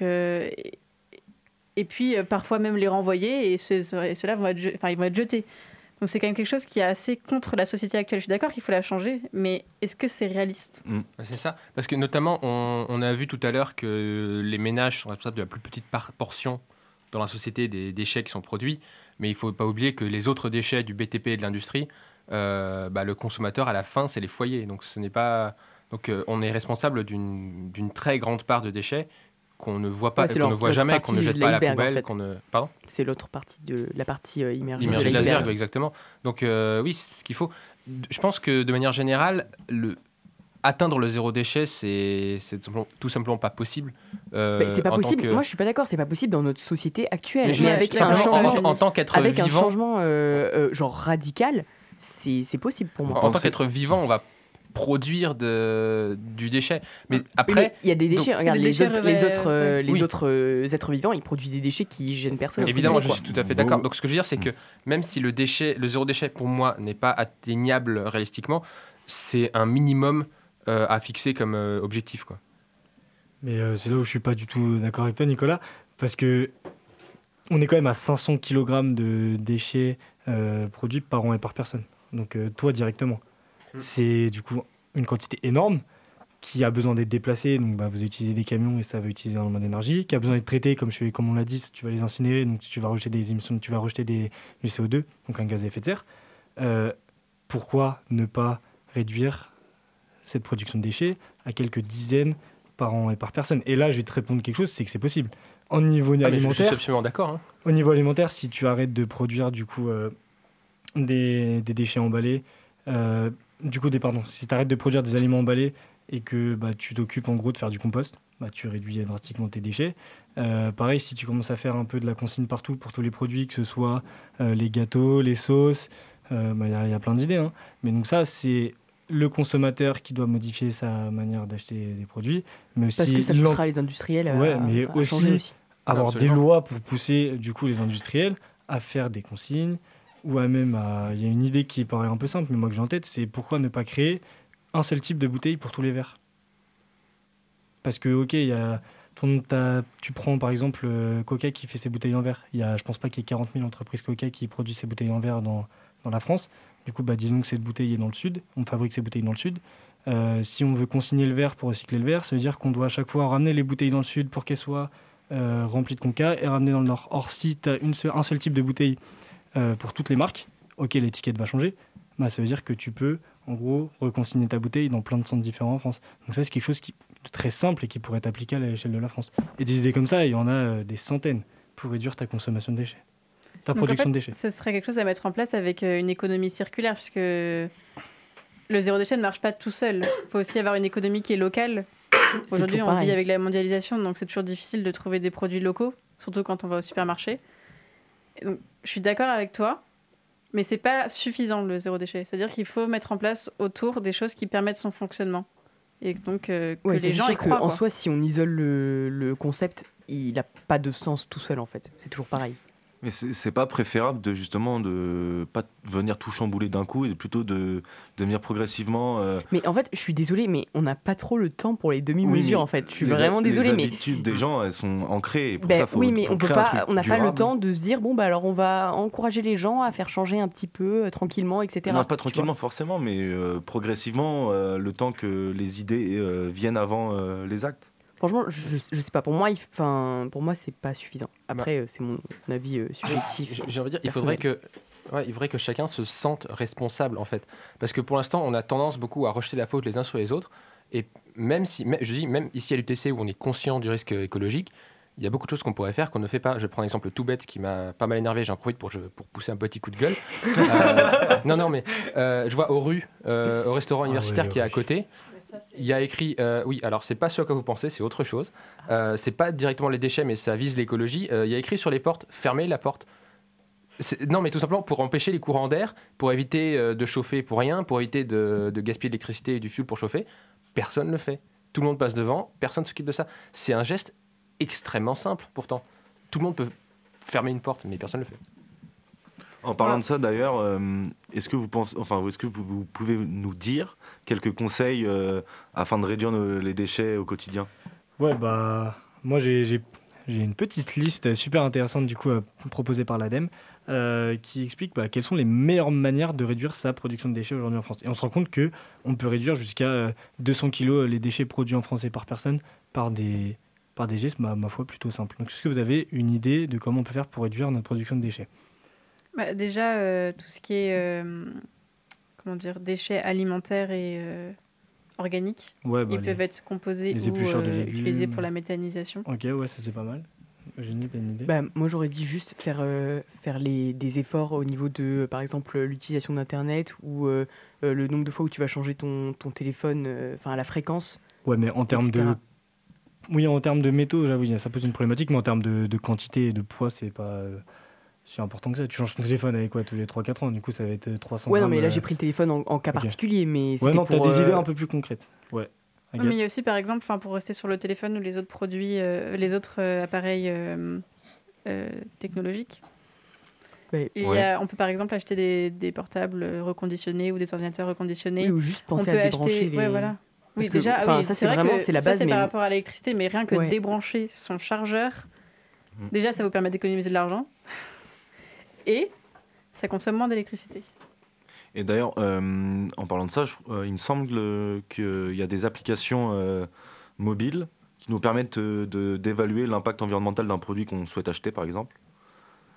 F: et puis parfois même les renvoyer et ceux-là ils vont être jetés. Donc c'est quand même quelque chose qui est assez contre la société actuelle. Je suis d'accord qu'il faut la changer, mais est-ce que c'est réaliste ?
E: C'est ça, parce que notamment on a vu tout à l'heure que les ménages sont responsables de la plus petite portion dans la société des déchets qui sont produits, mais il ne faut pas oublier que les autres déchets du BTP et de l'industrie, le consommateur à la fin c'est les foyers. Donc on est responsable d'une très grande part de déchets qu'on ne voit pas, qu'on ne voit jamais, qu'on ne jette pas à la poubelle,
C: en fait.
E: Pardon ?
C: C'est l'autre partie de la partie immergée de
E: l'iceberg, exactement. Donc oui, c'est ce qu'il faut. Je pense que de manière générale, atteindre le zéro déchet, c'est tout simplement pas possible.
C: C'est pas possible. Moi, je suis pas d'accord. C'est pas possible dans notre société actuelle.
E: Mais avec un changement en tant qu'être vivant,
C: un changement genre radical, c'est possible pour moi.
E: En tant qu'être vivant, on va produire du déchet, mais après
C: il y a des déchets. Regarde, les autres êtres vivants, ils produisent des déchets qui gênent personne.
E: Évidemment, je suis tout à fait d'accord. Donc ce que je veux dire, c'est que même si le zéro déchet pour moi n'est pas atteignable réalistiquement, c'est un minimum à fixer comme objectif, quoi.
D: Mais c'est là où je suis pas du tout d'accord avec toi, Nicolas, parce que on est quand même à 500 kg de déchets produits par an et par personne. Donc toi directement. C'est du coup une quantité énorme qui a besoin d'être déplacée, donc vous utilisez des camions et ça va utiliser énormément d'énergie, qui a besoin d'être traitée, comme on l'a dit, tu vas les incinérer, donc tu vas rejeter des émissions, tu vas rejeter du CO2, donc un gaz à effet de serre. Pourquoi ne pas réduire cette production de déchets à quelques dizaines par an et par personne ? Et là, je vais te répondre quelque chose, c'est que c'est possible. En niveau
E: Ah, mais je suis
D: alimentaire,
E: absolument d'accord. Hein.
D: au niveau alimentaire, si tu arrêtes de produire du coup des déchets emballés, si tu arrêtes de produire des aliments emballés et que tu t'occupes en gros de faire du compost, tu réduis drastiquement tes déchets. Pareil, si tu commences à faire un peu de la consigne partout pour tous les produits, que ce soit les gâteaux, les sauces, y a plein d'idées. Hein. Mais donc ça, c'est le consommateur qui doit modifier sa manière d'acheter des produits. Mais aussi
C: Parce que ça poussera les industriels
D: mais
C: à changer aussi.
D: avoir
E: Absolument.
D: des lois pour pousser du coup les industriels à faire des consignes ou il y a une idée qui paraît un peu simple mais moi que j'ai en tête, c'est pourquoi ne pas créer un seul type de bouteille pour tous les verres. Parce que ok, tu prends par exemple Coca qui fait ses bouteilles en verre. Je pense pas qu'il y ait 40 000 entreprises Coca qui produisent ses bouteilles en verre dans la France. Du coup, disons que cette bouteille est dans le sud, on fabrique ces bouteilles dans le sud. Si on veut consigner le verre pour recycler le verre, ça veut dire qu'on doit à chaque fois ramener les bouteilles dans le sud pour qu'elles soient remplies de Conca et ramener dans le nord. Or, si tu as un seul type de bouteille pour toutes les marques, ok, l'étiquette va changer, ça veut dire que tu peux, en gros, reconsigner ta bouteille dans plein de centres différents en France. Donc ça, c'est quelque chose de très simple et qui pourrait être appliqué à l'échelle de la France. Et des idées comme ça, il y en a des centaines pour réduire ta consommation de déchets, ta
F: Donc,
D: production
F: en fait,
D: de déchets.
F: ce serait quelque chose à mettre en place avec une économie circulaire, puisque le zéro déchet ne marche pas tout seul. Il faut aussi avoir une économie qui est locale. Aujourd'hui,
C: toujours
F: on
C: pareil.
F: vit avec la mondialisation, donc c'est toujours difficile de trouver des produits locaux, surtout quand on va au supermarché. Et donc, je suis d'accord avec toi, mais c'est pas suffisant le zéro déchet. C'est-à-dire qu'il faut mettre en place autour des choses qui permettent son fonctionnement. Et donc que
C: Ouais,
F: les gens y croient.
C: en
F: quoi.
C: soi, si on isole le concept, il n'a pas de sens tout seul en fait. C'est toujours pareil.
B: Mais c'est pas préférable de justement de pas venir tout chambouler d'un coup et plutôt de venir progressivement.
C: Mais en fait, je suis désolée, mais on n'a pas trop le temps pour les demi-mesures
B: Oui,
C: en fait. Je suis
B: les
C: vraiment désolée,
B: les
C: mais
B: habitudes des gens, elles sont ancrées. Et pour ça, faut,
C: oui, mais
B: faut
C: on peut
B: créer un
C: pas,
B: truc
C: on n'a pas le
B: durable.
C: temps de se dire alors on va encourager les gens à faire changer un petit peu tranquillement, etc.
B: Non, pas
C: tu vois.
B: tranquillement forcément, mais progressivement, le temps que les idées viennent avant les actes.
C: Franchement, je sais pas. Pour moi, c'est pas suffisant. Après, c'est mon avis subjectif.
E: J'ai envie de dire, il
C: personnel.
E: faudrait que chacun se sente responsable en fait. Parce que pour l'instant, on a tendance beaucoup à rejeter la faute les uns sur les autres. Et même ici à l'UTC où on est conscient du risque écologique, il y a beaucoup de choses qu'on pourrait faire qu'on ne fait pas. Je prends un exemple tout bête qui m'a pas mal énervé. J'en profite pour pousser un petit coup de gueule. Non, mais je vois au restaurant universitaire qui est à côté. Il y a écrit, oui, alors c'est pas ce à quoi vous pensez, c'est autre chose. C'est pas directement les déchets, mais ça vise l'écologie. Il y a écrit sur les portes, fermez la porte. Non, mais tout simplement pour empêcher les courants d'air, pour éviter de chauffer pour rien, pour éviter de gaspiller de l'électricité et du fuel pour chauffer. Personne ne le fait. Tout le monde passe devant, personne ne s'occupe de ça. C'est un geste extrêmement simple, pourtant. Tout le monde peut fermer une porte, mais personne ne le fait.
B: En parlant de ça d'ailleurs, est-ce que vous pouvez nous dire quelques conseils afin de réduire les déchets au quotidien ?
D: Ouais, moi j'ai une petite liste super intéressante du coup proposée par l'ADEME qui explique quelles sont les meilleures manières de réduire sa production de déchets aujourd'hui en France. Et on se rend compte qu'on peut réduire jusqu'à 200 kilos les déchets produits en France et par personne par des gestes, ma foi, plutôt simples. Donc est-ce que vous avez une idée de comment on peut faire pour réduire notre production de déchets ?
F: Déjà, tout ce qui est déchets alimentaires et organiques, ils peuvent être composés
D: les
F: ou
D: épluchures de légumes.
F: utilisés pour la méthanisation.
D: Ok, ouais, ça c'est pas mal. Eugénie, t'as une idée ?
C: Moi, j'aurais dit juste faire des efforts au niveau de, par exemple, l'utilisation d'Internet ou le nombre de fois où tu vas changer ton téléphone, la fréquence.
D: Ouais, mais en termes
C: etc.
D: en termes de métaux, j'avoue, ça pose une problématique, mais en termes de quantité et de poids, c'est pas si important que ça. Tu changes ton téléphone avec quoi tous les 3-4 ans, du coup ça va être 300
C: Ouais, non,
D: grammes,
C: mais là j'ai pris le téléphone en cas particulier, mais
D: Ouais,
C: c'était
D: non, t'as
C: pour,
D: des idées un peu plus concrètes. Ouais.
F: Non, mais il y a aussi, par exemple, pour rester sur le téléphone ou les autres produits, les autres appareils technologiques.
C: Ouais.
F: On peut par exemple acheter des portables reconditionnés ou des ordinateurs reconditionnés.
C: Oui, ou juste penser
F: On peut
C: à débrancher
F: acheter...
C: les...
F: Ouais, voilà. Oui,
C: Parce que,
F: déjà,
C: ça c'est
F: vrai
C: vraiment
F: que
C: c'est la
F: ça,
C: base,
F: c'est
C: mais
F: par rapport à l'électricité, mais rien que
C: Ouais.
F: débrancher son chargeur, déjà ça vous permet d'économiser de l'argent et ça consomme moins d'électricité.
B: Et d'ailleurs, en parlant de ça, il me semble qu'il y a des applications mobiles qui nous permettent d'évaluer l'impact environnemental d'un produit qu'on souhaite acheter, par exemple.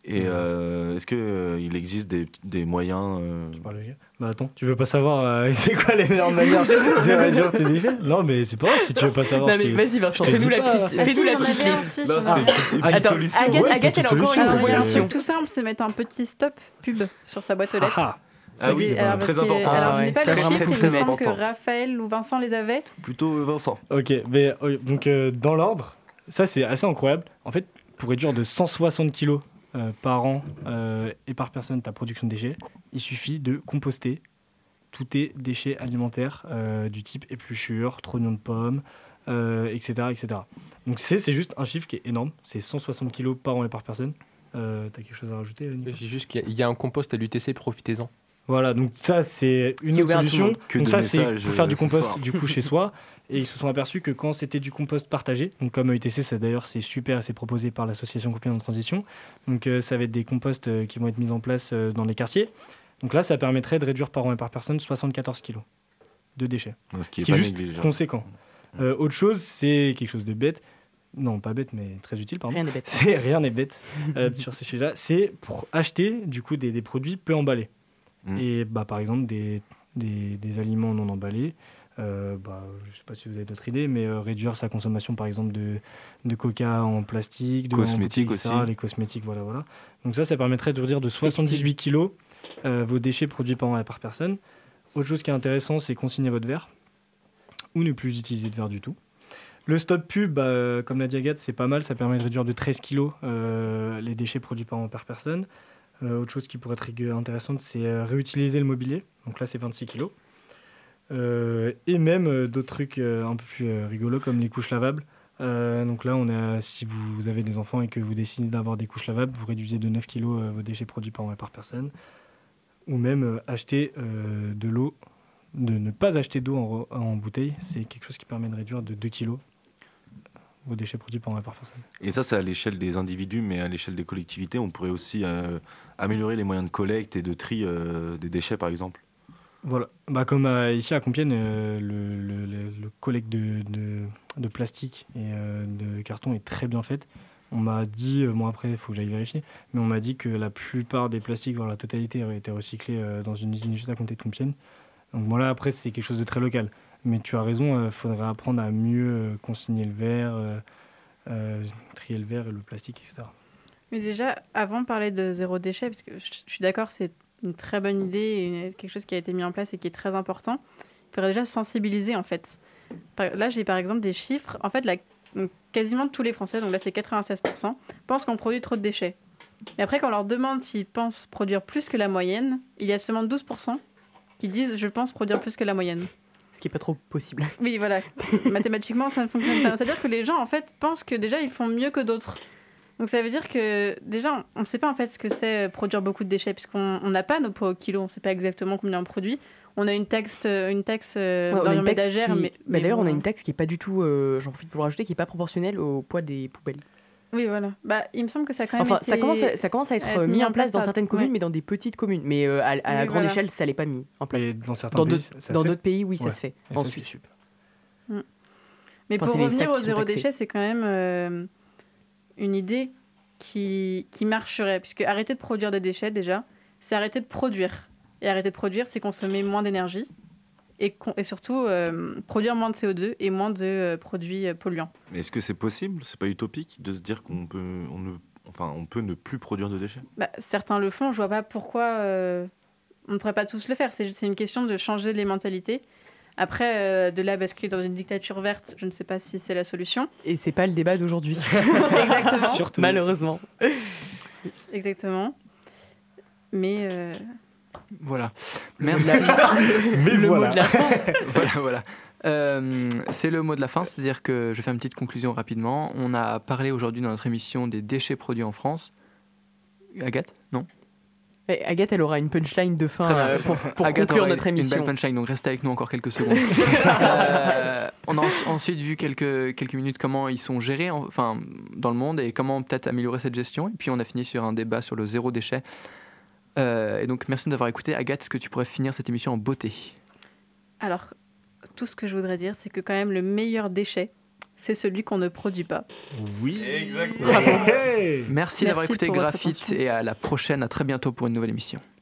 B: Et est-ce qu'il existe des moyens
D: Tu parles de gars. Bah attends, tu veux pas savoir c'est quoi les meilleures manières de réduire tes déchets? Non, mais c'est pas grave si tu veux pas savoir.
C: Non, mais vas-y, Vincent, fais-nous la petite liste.
B: Non, c'était une petite
C: Attends,
B: solution.
C: Agathe, elle a encore une
F: Alors, il y a un
C: proposition.
F: truc tout simple, c'est mettre un petit stop pub sur sa boîte aux lettres.
B: Ah oui,
F: Alors,
B: très
F: parce que-
B: important.
F: alors,
C: Ah
F: je n'ai
C: ouais,
F: pas
C: ça,
F: le
C: vraiment
F: chiffre, il
B: très
F: me semble que
B: important.
F: Raphaël ou Vincent les avait.
B: Plutôt Vincent.
D: Ok, mais donc dans l'ordre, ça c'est assez incroyable. En fait, pour réduire de 160 kilos par an et par personne ta production de déchets, il suffit de composter tous tes déchets alimentaires du type épluchure, trognons de pommes, etc., etc. Donc c'est juste un chiffre qui est énorme. C'est 160 kilos par an et par personne. T'as quelque chose à rajouter, Nico?
E: Je dis juste qu'il y a un compost à l'UTC, profitez-en.
D: Voilà, donc ça c'est une
C: Qui est
D: autre
C: ouvert à tout le
D: solution.
C: monde.
B: Que
D: Donc
B: de
D: ça c'est
B: messages,
D: pour faire du
B: ce
D: compost
B: soir.
D: du coup chez soi. Et ils se sont aperçus que quand c'était du compost partagé, donc comme EITC, ça d'ailleurs c'est super et c'est proposé par l'association Compiègne en transition. Donc ça va être des composts qui vont être mis en place dans les quartiers. Donc là ça permettrait de réduire par an et par personne 74 kilos de déchets.
B: Ce qui
D: Ce qui est
B: pas
D: juste
B: négligeable.
D: conséquent. Autre chose, c'est quelque chose de bête. Non, pas bête, mais très utile, pardon.
C: Rien n'est bête.
D: C'est rien n'est bête sur ces sujets-là. C'est pour acheter du coup des produits peu emballés. Et bah, par exemple des aliments non emballés. Je ne sais pas si vous avez d'autres idées, mais réduire sa consommation par exemple de coca en plastique, de
B: Cosmétiques
D: en bouteille,
B: aussi.
D: les cosmétiques, voilà. Donc ça permettrait de réduire de 78 kilos vos déchets produits par an et par personne. Autre chose qui est intéressant, c'est consigner votre verre ou ne plus utiliser de verre du tout. Le stop pub, comme l'a dit Agathe, c'est pas mal, ça permet de réduire de 13 kilos les déchets produits par an par personne. Autre chose qui pourrait être intéressante, c'est réutiliser le mobilier. Donc là, c'est 26 kilos. Et même d'autres trucs un peu plus rigolos, comme les couches lavables. Donc là, si vous avez des enfants et que vous décidez d'avoir des couches lavables, vous réduisez de 9 kilos vos déchets produits par an et par personne. Ou même acheter de l'eau, de ne pas acheter d'eau en bouteille, c'est quelque chose qui permet de réduire de 2 kilos vos déchets produits par an et par personne.
B: Et ça, c'est à l'échelle des individus, mais à l'échelle des collectivités, on pourrait aussi améliorer les moyens de collecte et de tri des déchets, par exemple.
D: Voilà, comme ici à Compiègne, le collecte de plastique et de carton est très bien faite. On m'a dit, après il faut que j'aille vérifier, mais on m'a dit que la plupart des plastiques, voire la totalité, auraient été recyclés dans une usine juste à côté de Compiègne. Donc voilà, après c'est quelque chose de très local. Mais tu as raison, il faudrait apprendre à mieux consigner le verre, trier le verre et le plastique, etc.
F: Mais déjà, avant de parler de zéro déchet, parce que je suis d'accord, c'est une très bonne idée, et quelque chose qui a été mis en place et qui est très important, il faudrait déjà sensibiliser en fait. Là, j'ai par exemple des chiffres. En fait, donc, quasiment tous les Français, donc là c'est 96%, pensent qu'on produit trop de déchets. Et après, quand on leur demande s'ils pensent produire plus que la moyenne, il y a seulement 12% qui disent « je pense produire plus que la moyenne ».
C: Ce qui n'est pas trop possible.
F: Oui, voilà. Mathématiquement, ça ne fonctionne pas. C'est-à-dire que les gens, en fait, pensent que déjà, ils font mieux que d'autres. Donc, ça veut dire que, déjà, on ne sait pas, en fait, ce que c'est produire beaucoup de déchets, puisqu'on n'a pas nos poids au kilo. On ne sait pas exactement combien on produit. On a une taxe d'ordure ménagère. Mais
C: d'ailleurs,
F: bon,
C: on a une taxe qui n'est pas du tout, j'en profite pour le rajouter, qui n'est pas proportionnelle au poids des poubelles.
F: Oui, voilà. Il me semble que ça a quand même
C: Enfin,
F: été...
C: ça commence à être mis en place dans certaines communes, mais dans des petites communes. Mais à la grande échelle, ça ne l'est pas mis en place.
D: Et dans certains pays, ça se fait.
C: Dans d'autres pays, oui, ça
D: Ouais.
C: se fait.
D: Et
C: En
D: ça, c'est
C: Suisse.
D: super.
F: Mais
C: Enfin,
F: pour
C: c'est les
F: revenir
C: sacs
F: au
C: qui sont
F: zéro
C: taxés.
F: déchet, c'est quand même une idée qui marcherait. Puisque arrêter de produire des déchets, déjà, c'est arrêter de produire. Et arrêter de produire, c'est consommer moins d'énergie. Et surtout, produire moins de CO2 et moins de produits polluants.
B: Mais est-ce que c'est possible? C'est pas utopique de se dire qu'on peut, on peut ne plus produire de déchets?
F: Certains le font, je vois pas pourquoi on ne pourrait pas tous le faire. C'est une question de changer les mentalités. Après, de là basculer dans une dictature verte, je ne sais pas si c'est la solution.
C: Et c'est pas le débat d'aujourd'hui.
F: Exactement.
D: Surtout.
C: Malheureusement.
F: Exactement. Mais
A: Voilà. Merci.
D: Mais
C: Le
D: voilà.
C: mot de la fin.
A: Voilà. C'est le mot de la fin, c'est-à-dire que je fais une petite conclusion rapidement. On a parlé aujourd'hui dans notre émission des déchets produits en France. Agathe, non?
C: Agathe, elle aura une punchline de fin
A: Très bien.
C: pour
A: Agathe
C: conclure
A: aura
C: notre
A: une
C: émission.
A: belle punchline, donc restez avec nous encore quelques secondes. On a ensuite vu quelques minutes comment ils sont gérés dans le monde et comment peut-être améliorer cette gestion. Et puis on a fini sur un débat sur le zéro déchet. Et donc merci d'avoir écouté. Agathe, est-ce que tu pourrais finir cette émission en beauté?
F: alors, tout ce que je voudrais dire, c'est que quand même le meilleur déchet, c'est celui qu'on ne produit pas.
D: Oui.
B: Exactement.
D: Hey
A: Merci d'avoir
F: Merci
A: écouté
F: pour votre
A: Graphite
F: attention.
A: et à la prochaine. À très bientôt pour une nouvelle émission.